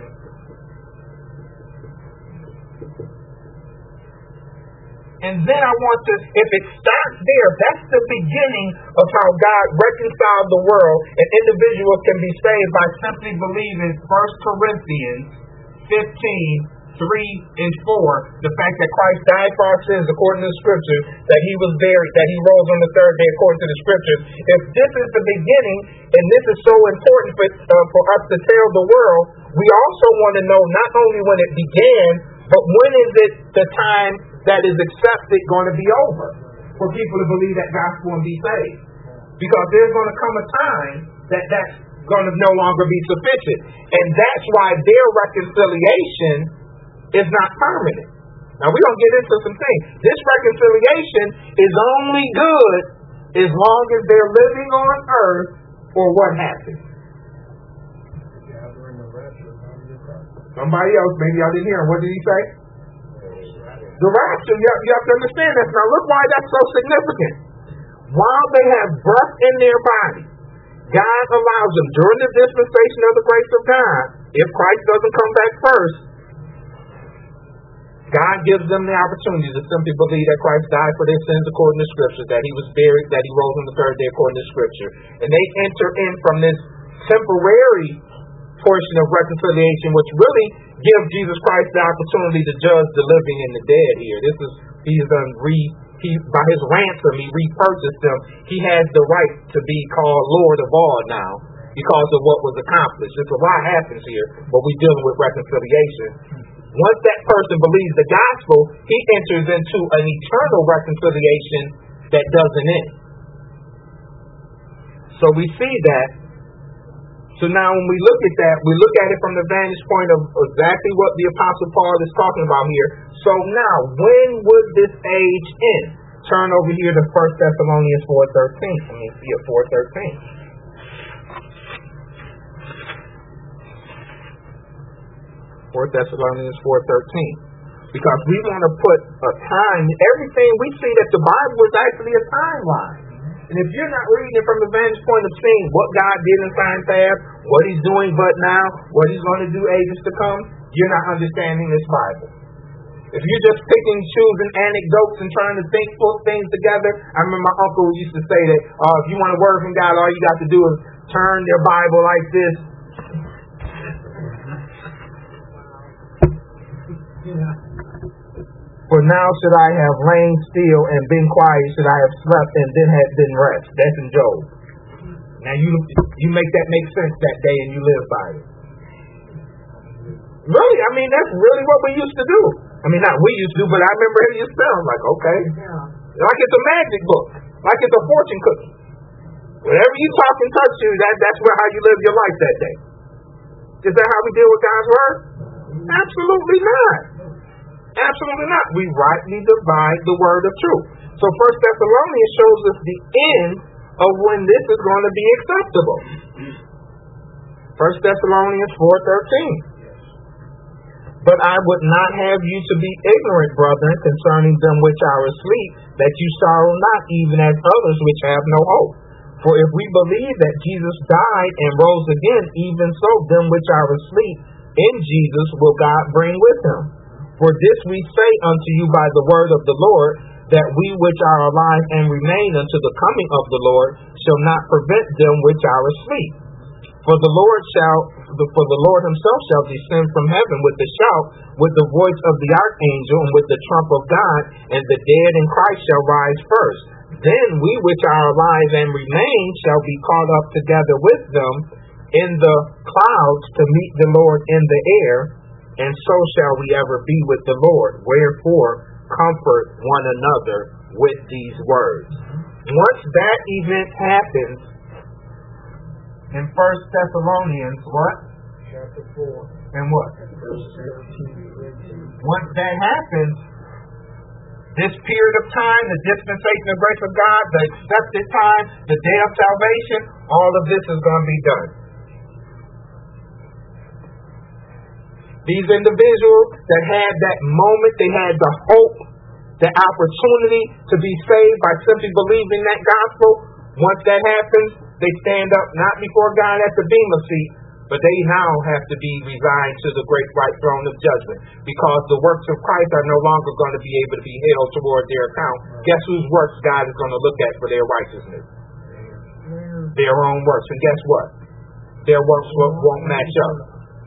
And then I want to, if it starts there, that's the beginning of how God reconciled the world, and individuals can be saved by simply believing First Corinthians fifteen, three and four, the fact that Christ died for our sins according to the Scriptures, that he was buried, that he rose on the third day according to the Scriptures. If this is the beginning, and this is so important for, uh, for us to tell the world, we also want to know not only when it began, but when is it the time that is accepted going to be over for people to believe that gospel and be saved? Because there's going to come a time that that's going to no longer be sufficient. And that's why their reconciliation is not permanent. Now we're going to get into some things. This reconciliation is only good as long as they're living on earth for what happens. Somebody else, maybe I didn't hear him. What did he say? The rapture, you have, you have to understand that. Now look why that's so significant. While they have breath in their body, God allows them during the dispensation of the grace of God, if Christ doesn't come back first, God gives them the opportunity to simply believe that Christ died for their sins according to Scripture, that he was buried, that he rose on the third day according to Scripture. And they enter in from this temporary portion of reconciliation, which really gives Jesus Christ the opportunity to judge the living and the dead here. This is, he's done re, he, by his ransom, he repurchased them. He has the right to be called Lord of all now. because of what was accomplished. This is why it happens here, but we're dealing with reconciliation. Once that person believes the gospel, he enters into an eternal reconciliation that doesn't end. So we see that. So now when we look at that, we look at it from the vantage point of exactly what the Apostle Paul is talking about here. So now, when would this age end? Turn over here to First Thessalonians four thirteen. Let me see at four thirteen. First Thessalonians four thirteen. Because we want to put a time, everything we see that the Bible is actually a timeline. And if you're not reading it from the vantage point of seeing what God did in time past, what he's doing but now, what he's going to do ages to come, you're not understanding this Bible. If you're just picking, choosing anecdotes and trying to think, put things together, I remember my uncle used to say that uh, if you want a word from God, all you got to do is turn your Bible like this. Yeah. For now should I have lain still and been quiet, should I have slept and then had been rest. That's in Job. Now you you make that make sense that day and you live by it. Really, I mean, that's really what we used to do. I mean, not we used to do, but I remember it used to sound like, okay. Yeah. Like it's a magic book. Like it's a fortune cookie. Whatever you talk and touch you, that, that's where how you live your life that day. Is that how we deal with God's word? Absolutely not. Absolutely not. We rightly divide the word of truth. So First Thessalonians shows us the end of when this is going to be acceptable. First Thessalonians four thirteen. But I would not have you to be ignorant, brethren, concerning them which are asleep, that you sorrow not, even as others which have no hope. For if we believe that Jesus died and rose again, even so them which are asleep in Jesus will God bring with him. For this we say unto you by the word of the Lord, that we which are alive and remain unto the coming of the Lord shall not prevent them which are asleep. For the Lord shall, for the Lord himself shall descend from heaven with a shout, with the voice of the archangel, and with the trump of God, and the dead in Christ shall rise first. Then we which are alive and remain shall be caught up together with them in the clouds to meet the Lord in the air, and so shall we ever be with the Lord. Wherefore, comfort one another with these words. Once that event happens, in First Thessalonians, what? Chapter four. And what? Verse thirteen to eighteen. Once that happens, this period of time, the dispensation of grace of God, the accepted time, the day of salvation, all of this is going to be done. These individuals that had that moment, they had the hope, the opportunity to be saved by simply believing that gospel. Once that happens, they stand up not before God at the bema seat, but they now have to be resigned to the great white throne of judgment, because the works of Christ are no longer going to be able to be held toward their account. Guess whose works God is going to look at for their righteousness? Their own works. And guess what? Their works won't match up.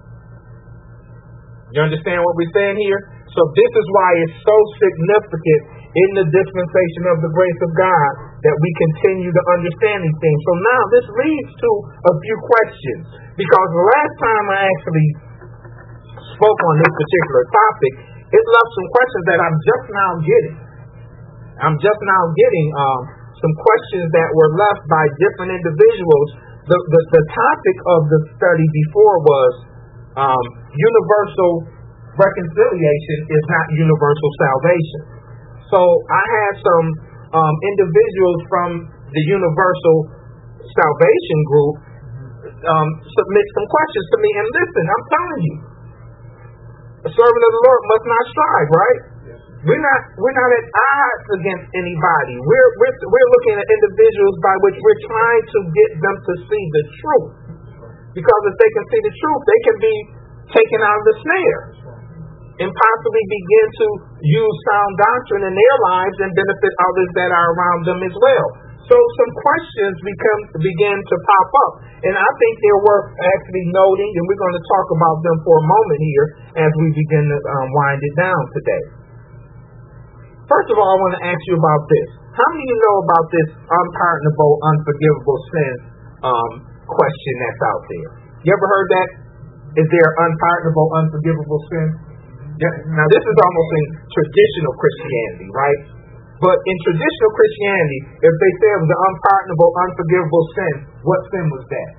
You understand what we're saying here? So this is why it's so significant in the dispensation of the grace of God that we continue to understand these things. So now this leads to a few questions, because the last time I actually spoke on this particular topic, it left some questions that I'm just now getting. I'm just now getting um, some questions that were left by different individuals. The, the, the topic of the study before was um, universal reconciliation is not universal salvation. So I had some um, individuals from the Universal Salvation Group um, submit some questions to me. And listen, I'm telling you, a servant of the Lord must not strive, right? Yes. We're not we're not at odds against anybody. We're we're we're looking at individuals by which we're trying to get them to see the truth. Because if they can see the truth, they can be taken out of the snare and possibly begin to use sound doctrine in their lives and benefit others that are around them as well. So some questions become begin to pop up, and I think they're worth actually noting, and we're going to talk about them for a moment here as we begin to um, wind it down today. First of all, I want to ask you about this. How many of you know about this unpardonable, unforgivable sin um, question that's out there. You ever heard that? Is there unpardonable, unforgivable sin? Yeah. Now, this is almost in traditional Christianity, right? But in traditional Christianity, if they say it was an unpardonable, unforgivable sin, what sin was that?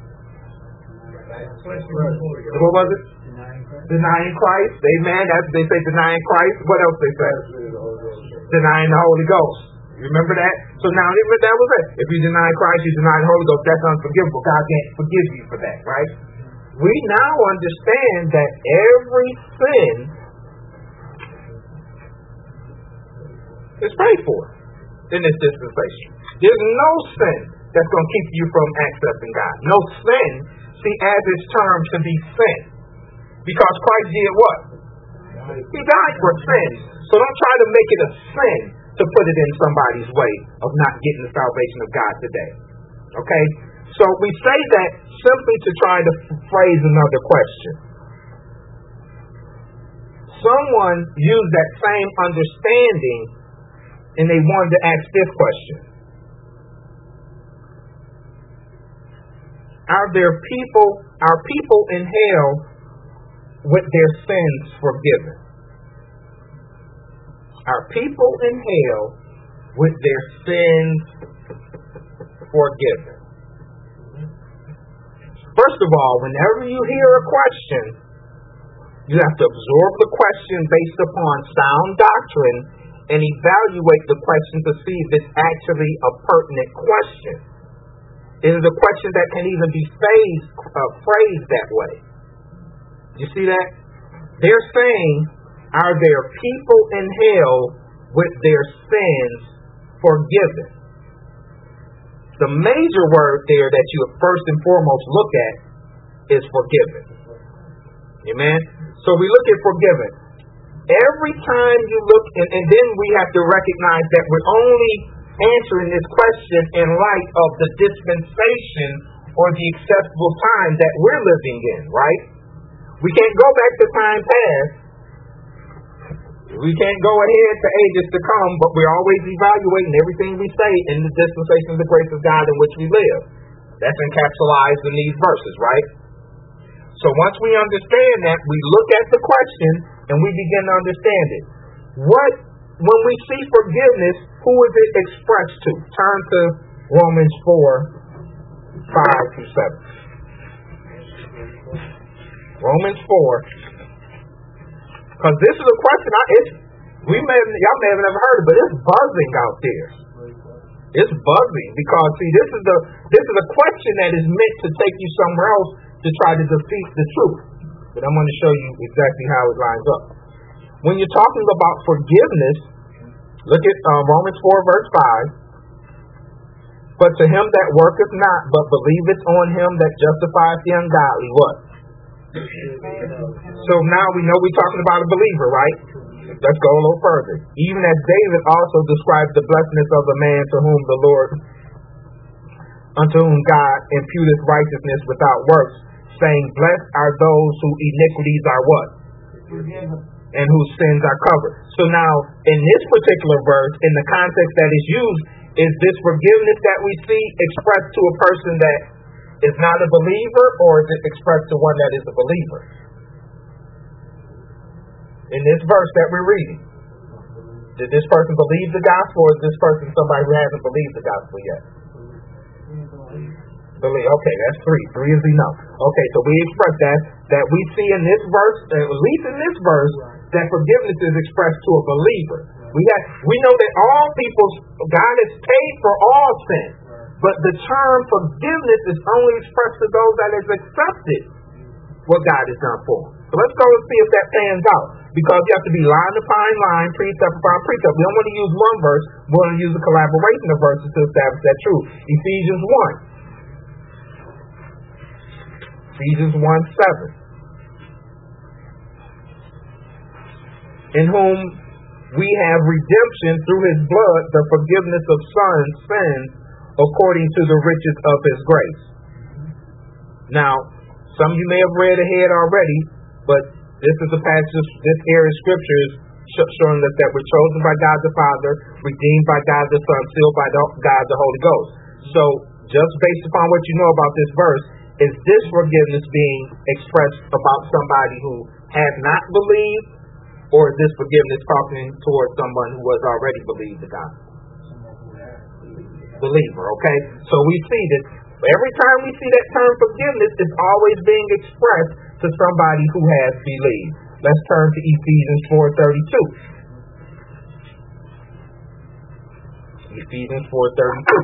What was it? Denying Christ. Amen. That's, they say denying Christ. What else they say? Denying the Holy Ghost. Remember that? So now that was it. If you deny Christ, you deny the Holy Ghost. That's unforgivable. God can't forgive you for that, right? We now understand that every sin is paid for in this dispensation. There's no sin that's going to keep you from accessing God. No sin, see, as its term should be sin. Because Christ did what? He died for sin. So don't try to make it a sin to put it in somebody's way of not getting the salvation of God today. Okay? So we say that simply to try to phrase another question. Someone used that same understanding and they wanted to ask this question. Are there people, are people in hell with their sins forgiven? Are people in hell with their sins forgiven? First of all, whenever you hear a question, you have to absorb the question based upon sound doctrine and evaluate the question to see if it's actually a pertinent question. Is it a question that can even be phrased, uh, phrased that way? You see that? They're saying, are there people in hell with their sins forgiven? The major word there that you first and foremost look at is forgiven. Amen? So we look at forgiven. Every time you look, and, and then we have to recognize that we're only answering this question in light of the dispensation or the acceptable time that we're living in, right? We can't go back to time past. We can't go ahead to ages to come, but we're always evaluating everything we say in the dispensation of the grace of God in which we live. That's encapsulated in these verses, right? So once we understand that, we look at the question and we begin to understand it. What, when we see forgiveness, who is it expressed to? Turn to Romans four, five to seven. Romans four. Because this is a question, I, it's, we may have, y'all may have never heard it, but it's buzzing out there. It's buzzing because, see, this is a this is a question that is meant to take you somewhere else to try to defeat the truth. But I'm going to show you exactly how it lines up. When you're talking about forgiveness, look at uh, Romans four, verse five. But to him that worketh not, but believeth on him that justifieth the ungodly, what? So now we know we're talking about a believer, right? Let's go a little further. Even as David also described the blessedness of the man to whom the Lord, unto whom God imputeth righteousness without works, saying, blessed are those whose iniquities are what? And whose sins are covered. So now, in this particular verse, in the context that is used, is this forgiveness that we see expressed to a person that is not a believer, or is it expressed to one that is a believer? In this verse that we're reading, did this person believe the gospel, or is this person somebody who hasn't believed the gospel yet? Believe. Okay, that's three. Three is enough. Okay, so we express that, that we see in this verse, at least in this verse, that forgiveness is expressed to a believer. We have, we know that all people, God has paid for all sin, but the term forgiveness is only expressed to those that has accepted what God has done for them. So let's go and see if that pans out. Because you have to be line upon line, precept upon precept. We don't want to use one verse. We want to use a collaboration of verses to establish that truth. Ephesians one. Ephesians one, seven. In whom we have redemption through his blood, the forgiveness of sons, sins, according to the riches of his grace. Now, some of you may have read ahead already, but this is a passage, this area of scripture is showing us that we're chosen by God the Father, redeemed by God the Son, sealed by God the Holy Ghost. So, just based upon what you know about this verse, is this forgiveness being expressed about somebody who has not believed, or is this forgiveness talking towards someone who has already believed the gospel? Believer, okay? So we see that every time we see that term forgiveness, it's always being expressed to somebody who has believed. Let's turn to Ephesians four thirty-two. Ephesians four thirty-two.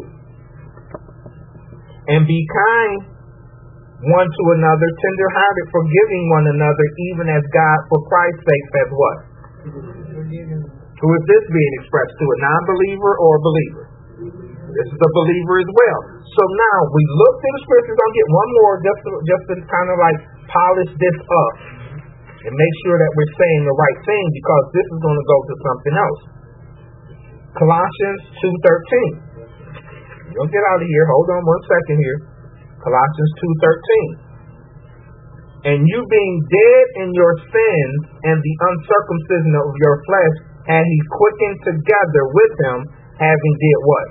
And be kind one to another, tender-hearted, forgiving one another, even as God, for Christ's sake, has what? Who is this being expressed to? A non-believer or a believer? This is a believer as well. So now we look through the scriptures. I'll get one more just to, just to kind of like polish this up and make sure that we're saying the right thing, because this is going to go to something else. Colossians two thirteen. Don't get out of here. Hold on one second here. Colossians two thirteen. And you being dead in your sins and the uncircumcision of your flesh, and he quickened together with him, having did what?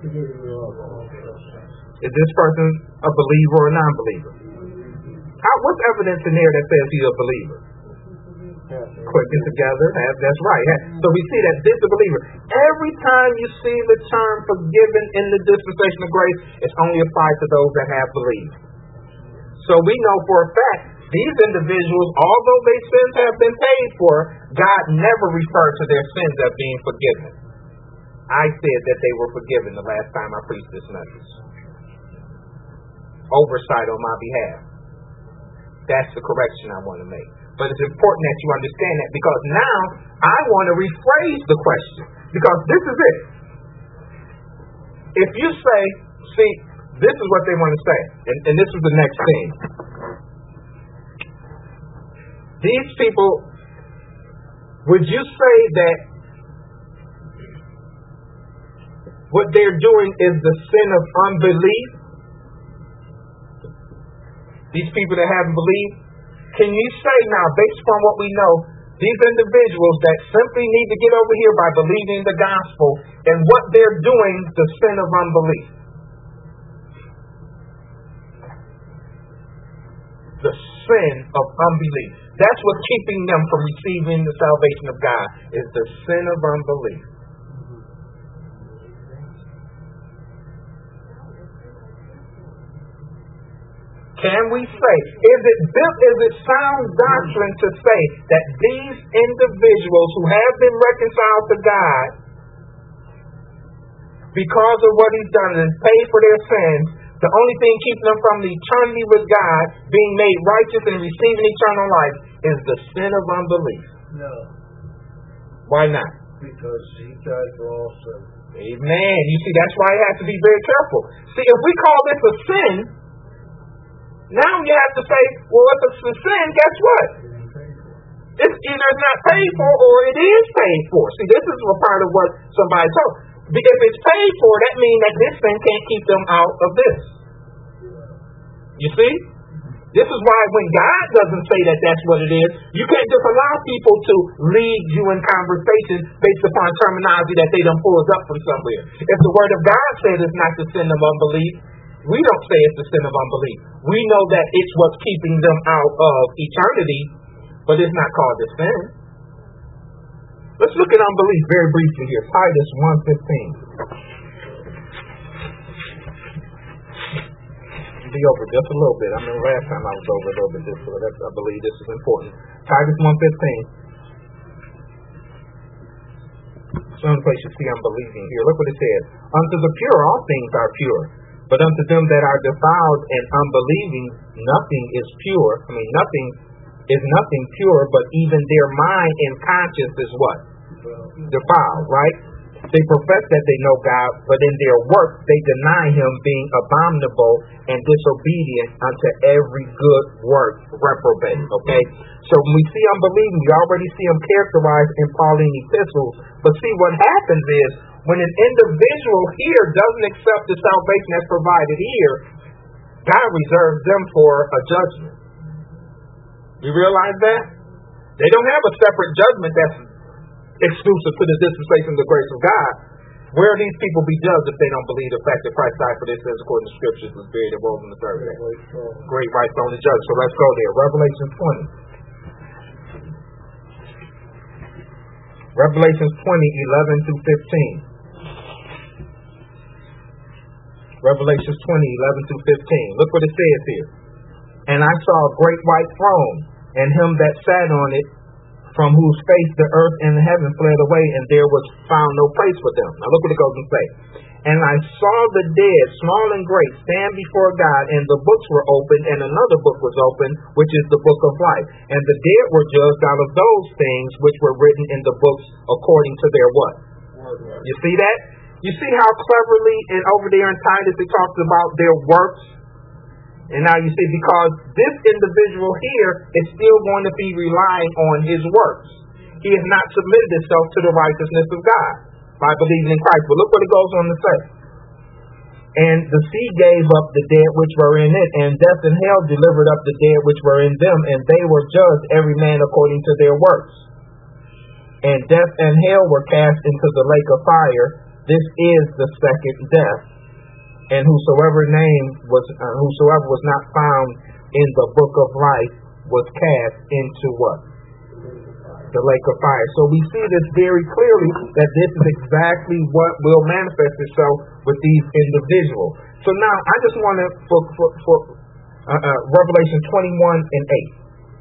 Is this person a believer or a non-believer? How, what's evidence in there that says he's a believer? Quickened together, that's right. So we see that this is a believer. Every time you see the term forgiven in the dispensation of grace, it's only applied to those that have believed. So we know for a fact, these individuals, although their sins have been paid for, God never referred to their sins as being forgiven. I said that they were forgiven the last time I preached this message. Oversight on my behalf. That's the correction I want to make. But it's important that you understand that, because now I want to rephrase the question. Because this is it. If you say, see, this is what they want to say. And, and this is the next thing. These people, would you say that what they're doing is the sin of unbelief? These people that haven't believed? Can you say now, based upon what we know, these individuals that simply need to get over here by believing the gospel, and what they're doing, the sin of unbelief? The sin of unbelief. That's what's keeping them from receiving the salvation of God, is the sin of unbelief. Can we say, is it is it sound doctrine to say that these individuals who have been reconciled to God because of what he's done and paid for their sins, the only thing keeping them from the eternity with God, being made righteous and receiving eternal life, is the sin of unbelief? No. Why not? Because he died for all sin. Amen. You see, that's why you have to be very careful. See, if we call this a sin, now you have to say, well, if it's a sin, guess what? It's either it's not paid for or it is paid for. See, this is a part of what somebody told. Because if it's paid for, that means that this thing can't keep them out of this. You see? This is why when God doesn't say that that's what it is, you can't just allow people to lead you in conversation based upon terminology that they done pulled up from somewhere. If the word of God says it's not the sin of unbelief, we don't say it's the sin of unbelief. We know that it's what's keeping them out of eternity, but it's not called a sin. Let's look at unbelief very briefly here. Titus one fifteen. Be over just a little bit. I mean, last time I was over a little bit. This, so that's, I believe this is important. Titus one fifteen. Some place you see unbelieving here. Look what it says. Unto the pure all things are pure, but unto them that are defiled and unbelieving nothing is pure. I mean, nothing is nothing pure, but even their mind and conscience is what? Defiled, right? They profess that they know God, but in their work they deny him, being abominable and disobedient unto every good work reprobate. Okay? So when we see unbelieving, we already see them characterized in Pauline epistles. But see, what happens is, when an individual here doesn't accept the salvation that's provided here, God reserves them for a judgment. You realize that? They don't have a separate judgment that's exclusive to the dispensation of the grace of God. Where will these people be judged if they don't believe the fact that Christ died for their sins according to Scriptures, was buried and rose on the third day? Great white throne to judge. So let's go there. Revelation twenty. Revelation twenty, eleven through fifteen. Revelation twenty, eleven through fifteen. Look what it says here. And I saw a great white throne, and him that sat on it, from whose face the earth and the heaven fled away, and there was found no place for them. Now look what it goes and say. And I saw the dead, small and great, stand before God, and the books were opened, and another book was opened, which is the book of life. And the dead were judged out of those things which were written in the books according to their what? You see that? You see how cleverly, and over there in Titus it talks about their works? And now you see, because this individual here is still going to be relying on his works. He has not submitted himself to the righteousness of God by believing in Christ. But look what it goes on to say. And the sea gave up the dead which were in it, and death and hell delivered up the dead which were in them, and they were judged every man according to their works. And death and hell were cast into the lake of fire. This is the second death. And whosoever name was uh, whosoever was not found in the book of life was cast into what? The lake of fire. So we see this very clearly that this is exactly what will manifest itself with these individuals. So now I just want to for for, for uh, uh, Revelation twenty-one and eight.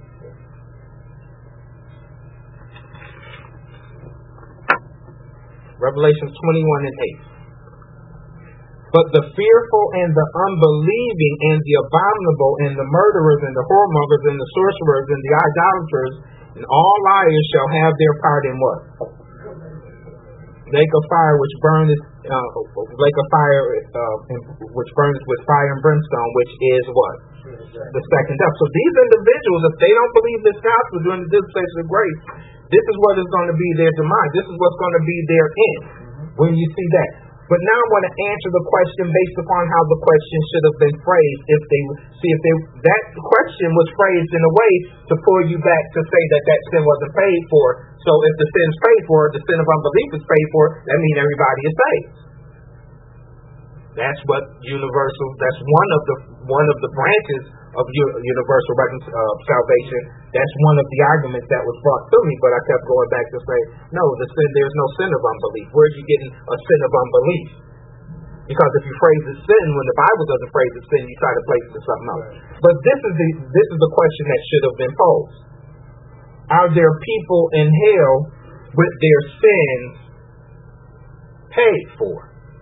Revelation twenty-one and eight. But the fearful and the unbelieving and the abominable and the murderers and the whoremongers and the sorcerers and the idolaters and all liars shall have their part in what? Lake of fire which burneth, uh, lake of fire uh, which burneth with fire and brimstone, which is what? The second death. So these individuals, if they don't believe this gospel during the dispensation of grace, this is what is going to be their demise. This is what's going to be their end when you see that. But now I want to answer the question based upon how the question should have been phrased. If they see if they that question was phrased in a way to pull you back to say that that sin wasn't paid for. So if the sin is paid for, the sin of unbelief is paid for, that means everybody is saved. That's what universal. That's one of the one of the branches of universal uh, salvation. That's one of the arguments that was brought to me, but I kept going back to say, no, the sin. There's no sin of unbelief. Where are you getting a sin of unbelief? Because if you phrase it sin when the Bible doesn't phrase it sin, you try to place it to something else. But this is the this is the question that should have been posed. Are there people in hell with their sins paid for?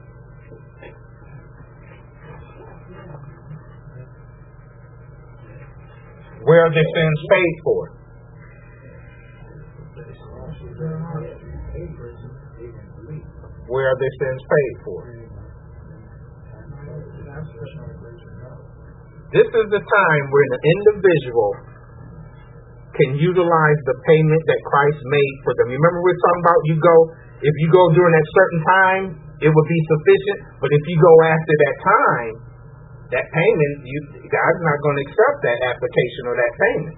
Where are their sins paid for? Where are their sins paid for? This is the time where an individual can utilize the payment that Christ made for them. Remember we we're talking about you go, if you go during that certain time, it would be sufficient. But if you go after that time, that payment, you, God's not going to accept that application or that payment.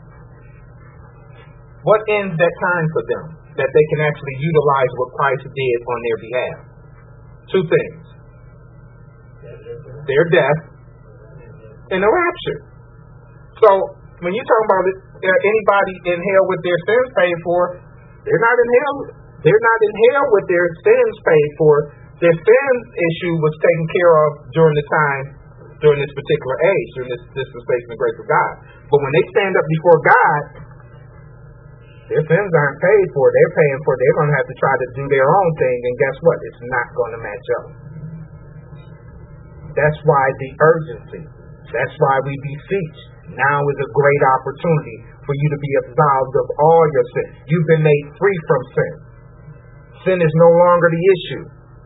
What ends that time for them? That they can actually utilize what Christ did on their behalf. Two things. Their death and the rapture. So, when you talk about it, anybody in hell with their sins paid for, they're not in hell. They're not in hell with their sins paid for. Their sins issue was taken care of during the time, during this particular age, during this dispensation of grace of God. But when they stand up before God, their sins aren't paid for. They're paying for. They're going to have to try to do their own thing, and guess what? It's not going to match up. That's why the urgency. That's why we beseech. Now is a great opportunity for you to be absolved of all your sin. You've been made free from sin. Sin is no longer the issue.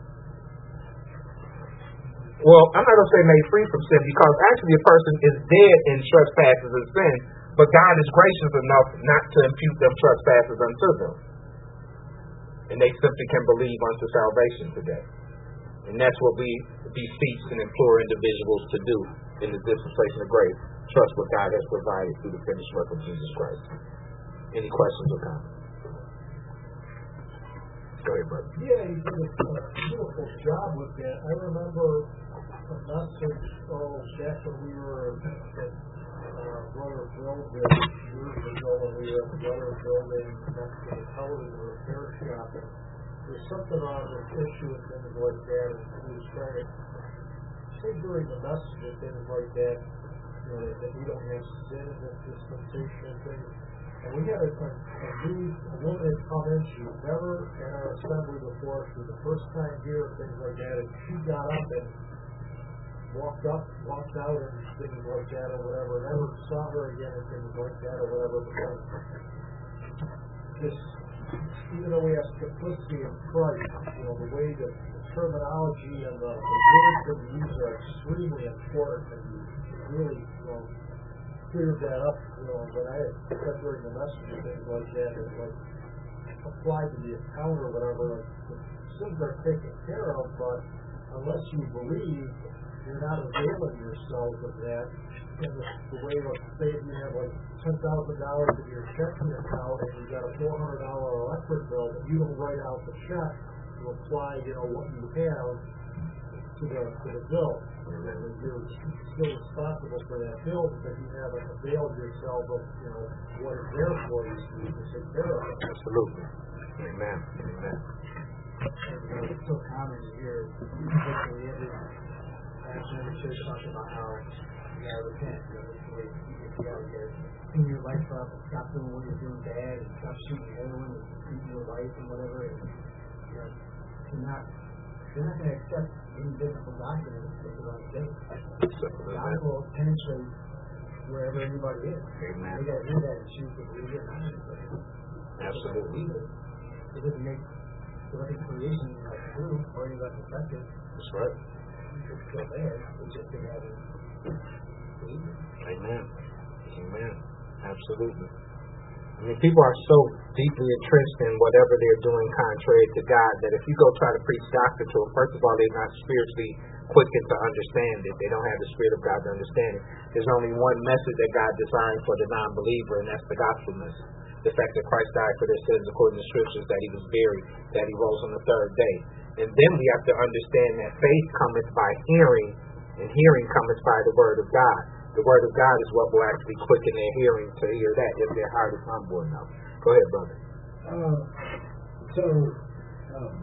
Well, I'm not going to say made free from sin, because actually a person is dead in trespasses and sin, but God is gracious enough not to impute them trespasses unto them. And they simply can believe unto salvation today. And that's what we beseech and implore individuals to do in the dispensation of grace. Trust what God has provided through the finished work of Jesus Christ. Any questions or comments? Go ahead, brother. Yeah, he did a beautiful job with that. I remember a message, oh, back when we were at uh, Brother Building years ago when we were at the Brother Building next to the television repair shop. There's something on this issue and things like that, and he was trying to say during the message and things like that, you know, that, that we don't have sin in this dispensation and things. And we had a, a, a new a woman had come in, she was never in our assembly before, she was the first time here, things like that, and she got up and walked up, walked out and things like that or whatever, never saw her again and things like that or whatever, because this, even though we have simplicity in Christ, you know, the way that the terminology and the, the words that we use are extremely important, and we really, you know, cleared that up, you know, when I had said during the message and things like that, it like applied to the account or whatever, like the sins are taken care of, but unless you believe, you're not availing yourselves of that. And the, the way, like, say if you have like ten thousand dollars in your checking account and you got a four hundred dollar electric bill, but you don't write out the check to apply, you know, what you have to the to the bill. And you're still responsible for that bill because you haven't availed yourself of, you know, what is there for you to take care of. Absolutely. Amen. Amen. And it's so common to hear, especially every every church talks about how you gotta repent. You know, this is the way you gotta get clean your life up, stop doing what you're doing bad, and stop shooting heroin and beating your wife and whatever. And, you know, you're not, you're not going to accept any biblical doctrine if you're on faith. God will penetrate wherever anybody is. Amen. You got to do that and choose to believe it. Absolutely. It doesn't make the reconciliation like true or any less effective. That's right. It's still there. It's just they haven't believed it. Amen. Amen. Absolutely. I mean, people are so deeply entrenched in whatever they're doing contrary to God that if you go try to preach doctrine to them, first of all, they're not spiritually quickened to understand it. They don't have the Spirit of God to understand it. There's only one message that God designed for the non-believer, and that's the gospel message. The fact that Christ died for their sins according to the Scriptures, that He was buried, that He rose on the third day. And then we have to understand that faith cometh by hearing, and hearing cometh by the Word of God. The Word of God is what will actually quicken their hearing to hear that if their heart is humble enough. Go ahead, brother. Uh, so, um,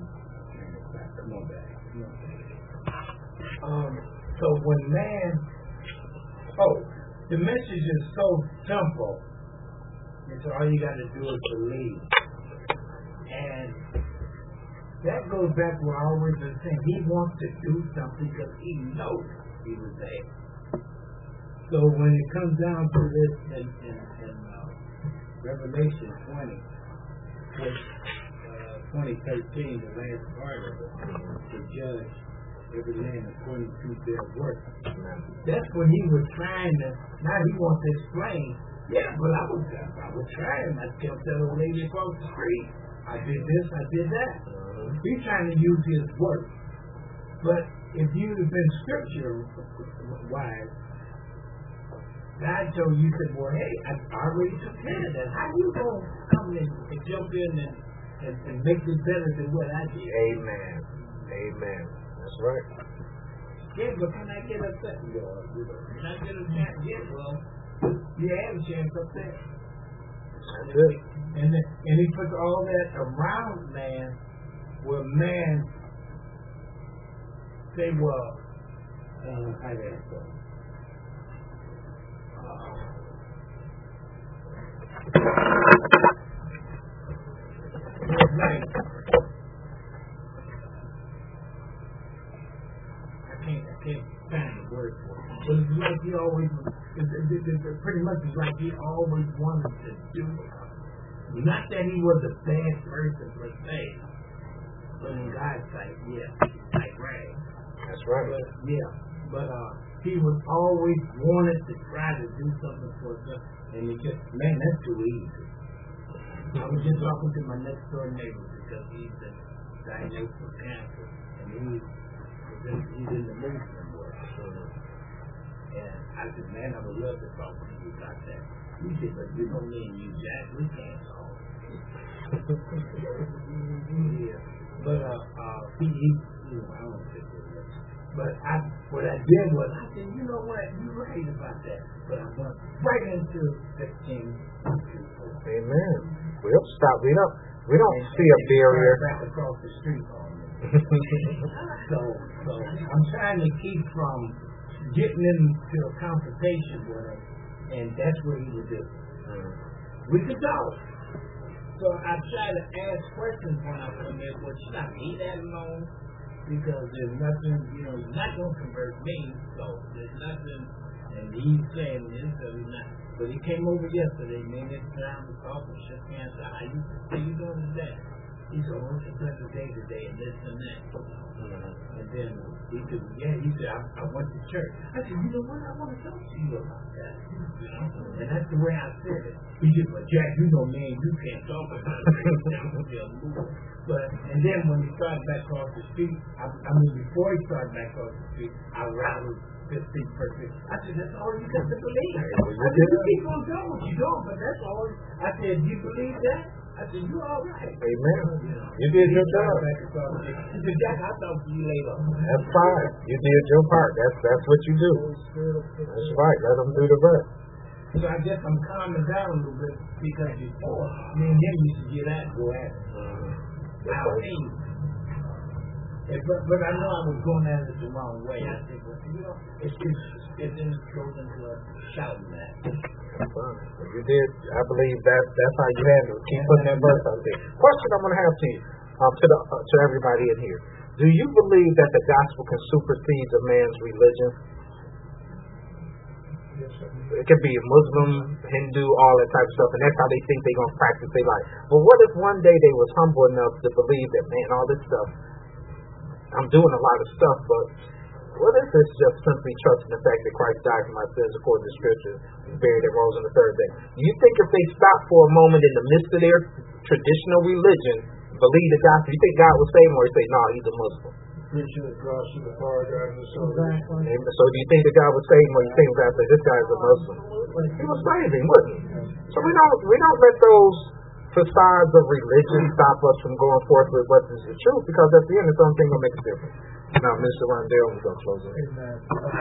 come on back. Come on back. Um, so when man, oh, the message is so simple. And so all you got to do is believe. And that goes back to what I always been saying. He wants to do something because he knows he was there. So when it comes down to this in, in, in uh, Revelation twenty, which, uh, twenty thirteen, the last part of it, to judge every man according to their work. That's when he was trying to, now he wants to explain, yeah, but I was I was trying. I kept that old lady across the street. I did this, I did that. He's trying to use his work. But if you'd have been scripture-wise, God told you, said, well, hey, I already took care of that. How you going to come in and jump in and, and, and make it better than what I did? Amen. Amen. That's right. Yeah, but can I get upset? You know, can I get a chance? Yeah, well, you have a chance up there. That's it. And, the, and he puts all that around man, where man say, well, uh, how did that go? Right. I can't, I can't find the word for it. But it's like he always, it, it, it, it pretty much is like he always wanted to do it. Not that he was a bad person per se, but in God's sight, yeah, like rag. That's right. But, yeah, but uh, he was always wanted to try to do something for us, and he just, man, that's too easy. I was just talking to my next door neighbor because he's been diagnosed with cancer, and he's in, he's in the movement work. And I said, man, I would love to talk to you about that. He said, but you know me and you, Jack, we can't talk. Yeah. But, uh, uh, he, he, you know, I don't think it was. But I, what I did was, I said, you know what, you're right about that. But I went right into fifteen. Amen. We don't stop. We don't, we don't see a barrier. Back across the street on me. so, so, I'm trying to keep from getting into a confrontation with him, and that's what he would do. Mm. We could talk. So I try to ask questions when I come in, well, should I leave that alone? Because there's nothing, you know, he's not going to convert me, so there's nothing, and he's saying this, so he's not. But he came over yesterday, made it down, we talked, we shook hands, said, how you, how you doing today? He said, oh, it's a pleasant day today, and this and that. Mm-hmm. And then he said, yeah, he said, I, I went to church. I said, you know what, I want to talk to you about that. You know, and that's the way I said it. He said, but Jack, you know, man, you can't talk about it. But, and then when he started back across the street, I, I mean, before he started back across the street, I rattled fifteen perfect. I said, that's all you got to believe. I said, you keep on doing what you're doing, but that's all. I said, do you believe that? I said, you're all right. Amen. You, know, you did your job. He said, Jack, I'll talk to you later. That's fine. You did your part. That's that's what you do. That's right. Let them do the rest. So I guess I'm calming down a little bit because before, me and him used to get at go at it. Our age. But, but I know I was going at it the wrong way. I think, well, you know, it's just, it then goes into a shouting match. You did. I believe that that's how you handle it. Keep putting that verse out there. Question I'm going to have to you, um, to the uh, to everybody in here. Do you believe that the gospel can supersede a man's religion? Yes, sir. It could be Muslim, Hindu, all that type of stuff, and that's how they think they're going to practice their life. But what if one day they was humble enough to believe that, man, all this stuff, I'm doing a lot of stuff, but what if it's just simply trusting the fact that Christ died for my sins according to Scripture, was buried and rose on the third day? Do you think if they stop for a moment in the midst of their traditional religion, believe the gospel, you think God will save them, or he say, no, he's a Muslim? Preaching the cross to the far guys and so on. So do you think that God would save him, or you think God say, this guy's a Muslim? He would save him, wouldn't he? So we don't we don't let those facades of religion stop us from going forth with what is the truth, because at the end, it's the only thing that makes a difference. Now, Mister Rondell, we're going to close it. Amen.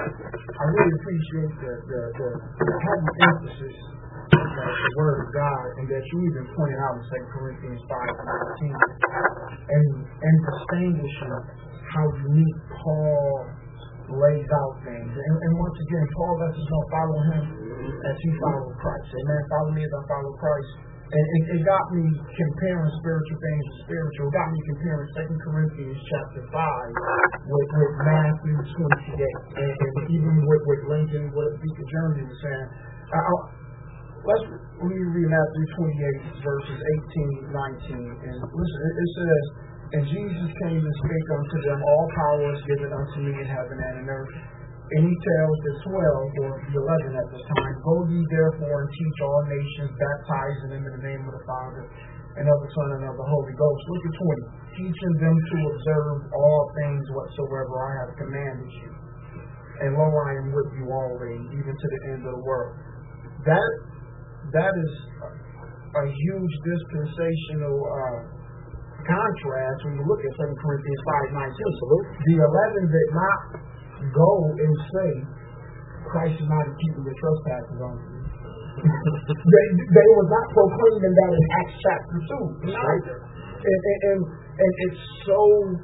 I really appreciate the, the, the, the heavy emphasis of the Word of God, and that you even pointed out in Second Corinthians five nineteen, and, and distinguishing how unique Paul lays out things. And, and once again, Paul lets us know, follow him as he followed Christ. Amen. Follow me as I follow Christ. And it, it got me comparing spiritual things with spiritual. It got me comparing Second Corinthians chapter five with, with Matthew twenty-eight, and, and even with, with Lincoln, what Deacon Germany was saying. Uh, let's let me read Matthew twenty-eight, verses eighteen, nineteen. And listen, it, it says, and Jesus came and spake unto them, all power is given unto me in heaven and in earth. And he tells the twelve, or the eleven at this time, go ye therefore and teach all nations, baptizing them in the name of the Father, and of the Son, and of the Holy Ghost. Look at twenty. Teaching them to observe all things whatsoever I have commanded you. And lo, I am with you always, even to the end of the world. That that is a, a huge dispensational uh, contrast when you look at Second Corinthians five nineteen. The eleven did not go and say, Christ is not keeping your trespasses on you. they, they were not proclaiming that in Acts chapter two. Neither. And, and, and, and it's so,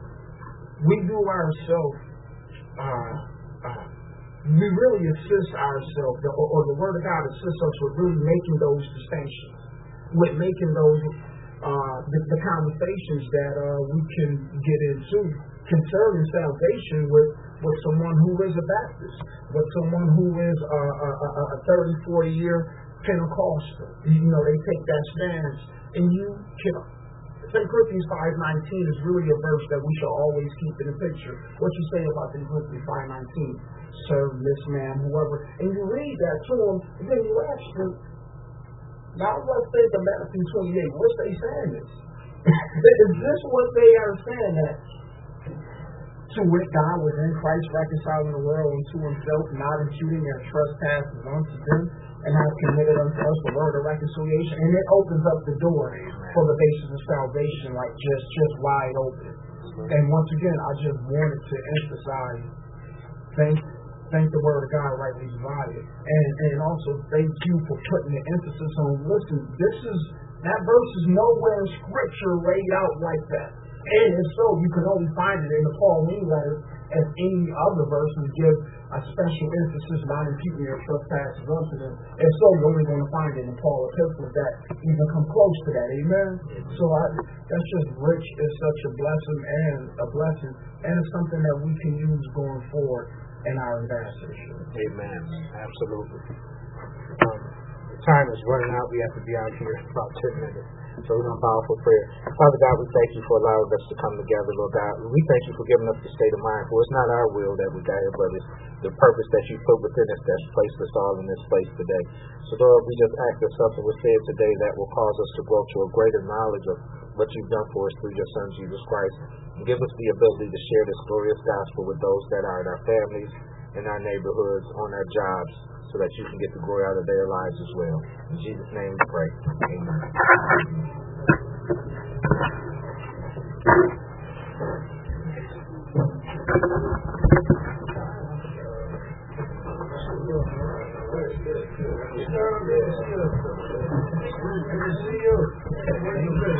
we do ourselves, uh, uh, we really assist ourselves, or, or the Word of God assists us with really making those distinctions, with making those, uh, the, the conversations that uh, we can get into concerning salvation with with someone who is a Baptist, with someone who is a, a, a, a thirty, forty year Pentecostal. You know, they take that stance. And you can, Second Corinthians five nineteen is really a verse that we should always keep in the picture. What you say about Second Corinthians five nineteen? Serve this man, whoever. And you read that to them, and then you ask them, now let's think of Matthew twenty-eight. What's they saying this? Is this what they are saying that? To which God was in Christ reconciling the world unto himself, not imputing their trespasses unto them, and hath committed unto us the word of reconciliation. And it opens up the door for the basis of salvation, like just, just wide open. And once again, I just wanted to emphasize, thank thank the word of God rightly divided. And, and also thank you for putting the emphasis on, listen, this is, that verse is nowhere in Scripture laid out like that. And if so, you can only find it in the Pauline letter, as any other verses give a special emphasis not imputing your trespasses unto them. If so, you're only going to find it in Paul's epistles that even come close to that. Amen? So I, that's just rich. It's such a blessing and a blessing, and it's something that we can use going forward in our ambassadorship. Amen. Absolutely. Um, the time is running out. We have to be out here in about ten minutes. So we're going to bow for prayer. Father God, we thank you for allowing us to come together, Lord God. We thank you for giving us the state of mind. For it's not our will that we got here, but it's the purpose that you put within us that's placed us all in this place today. So Lord, we just ask that something was said today that will cause us to grow to a greater knowledge of what you've done for us through your Son, Jesus Christ. And give us the ability to share this glorious gospel with those that are in our families, in our neighborhoods, on our jobs, so that you can get the glory out of their lives as well. In Jesus' name we pray. Amen. Good to see you.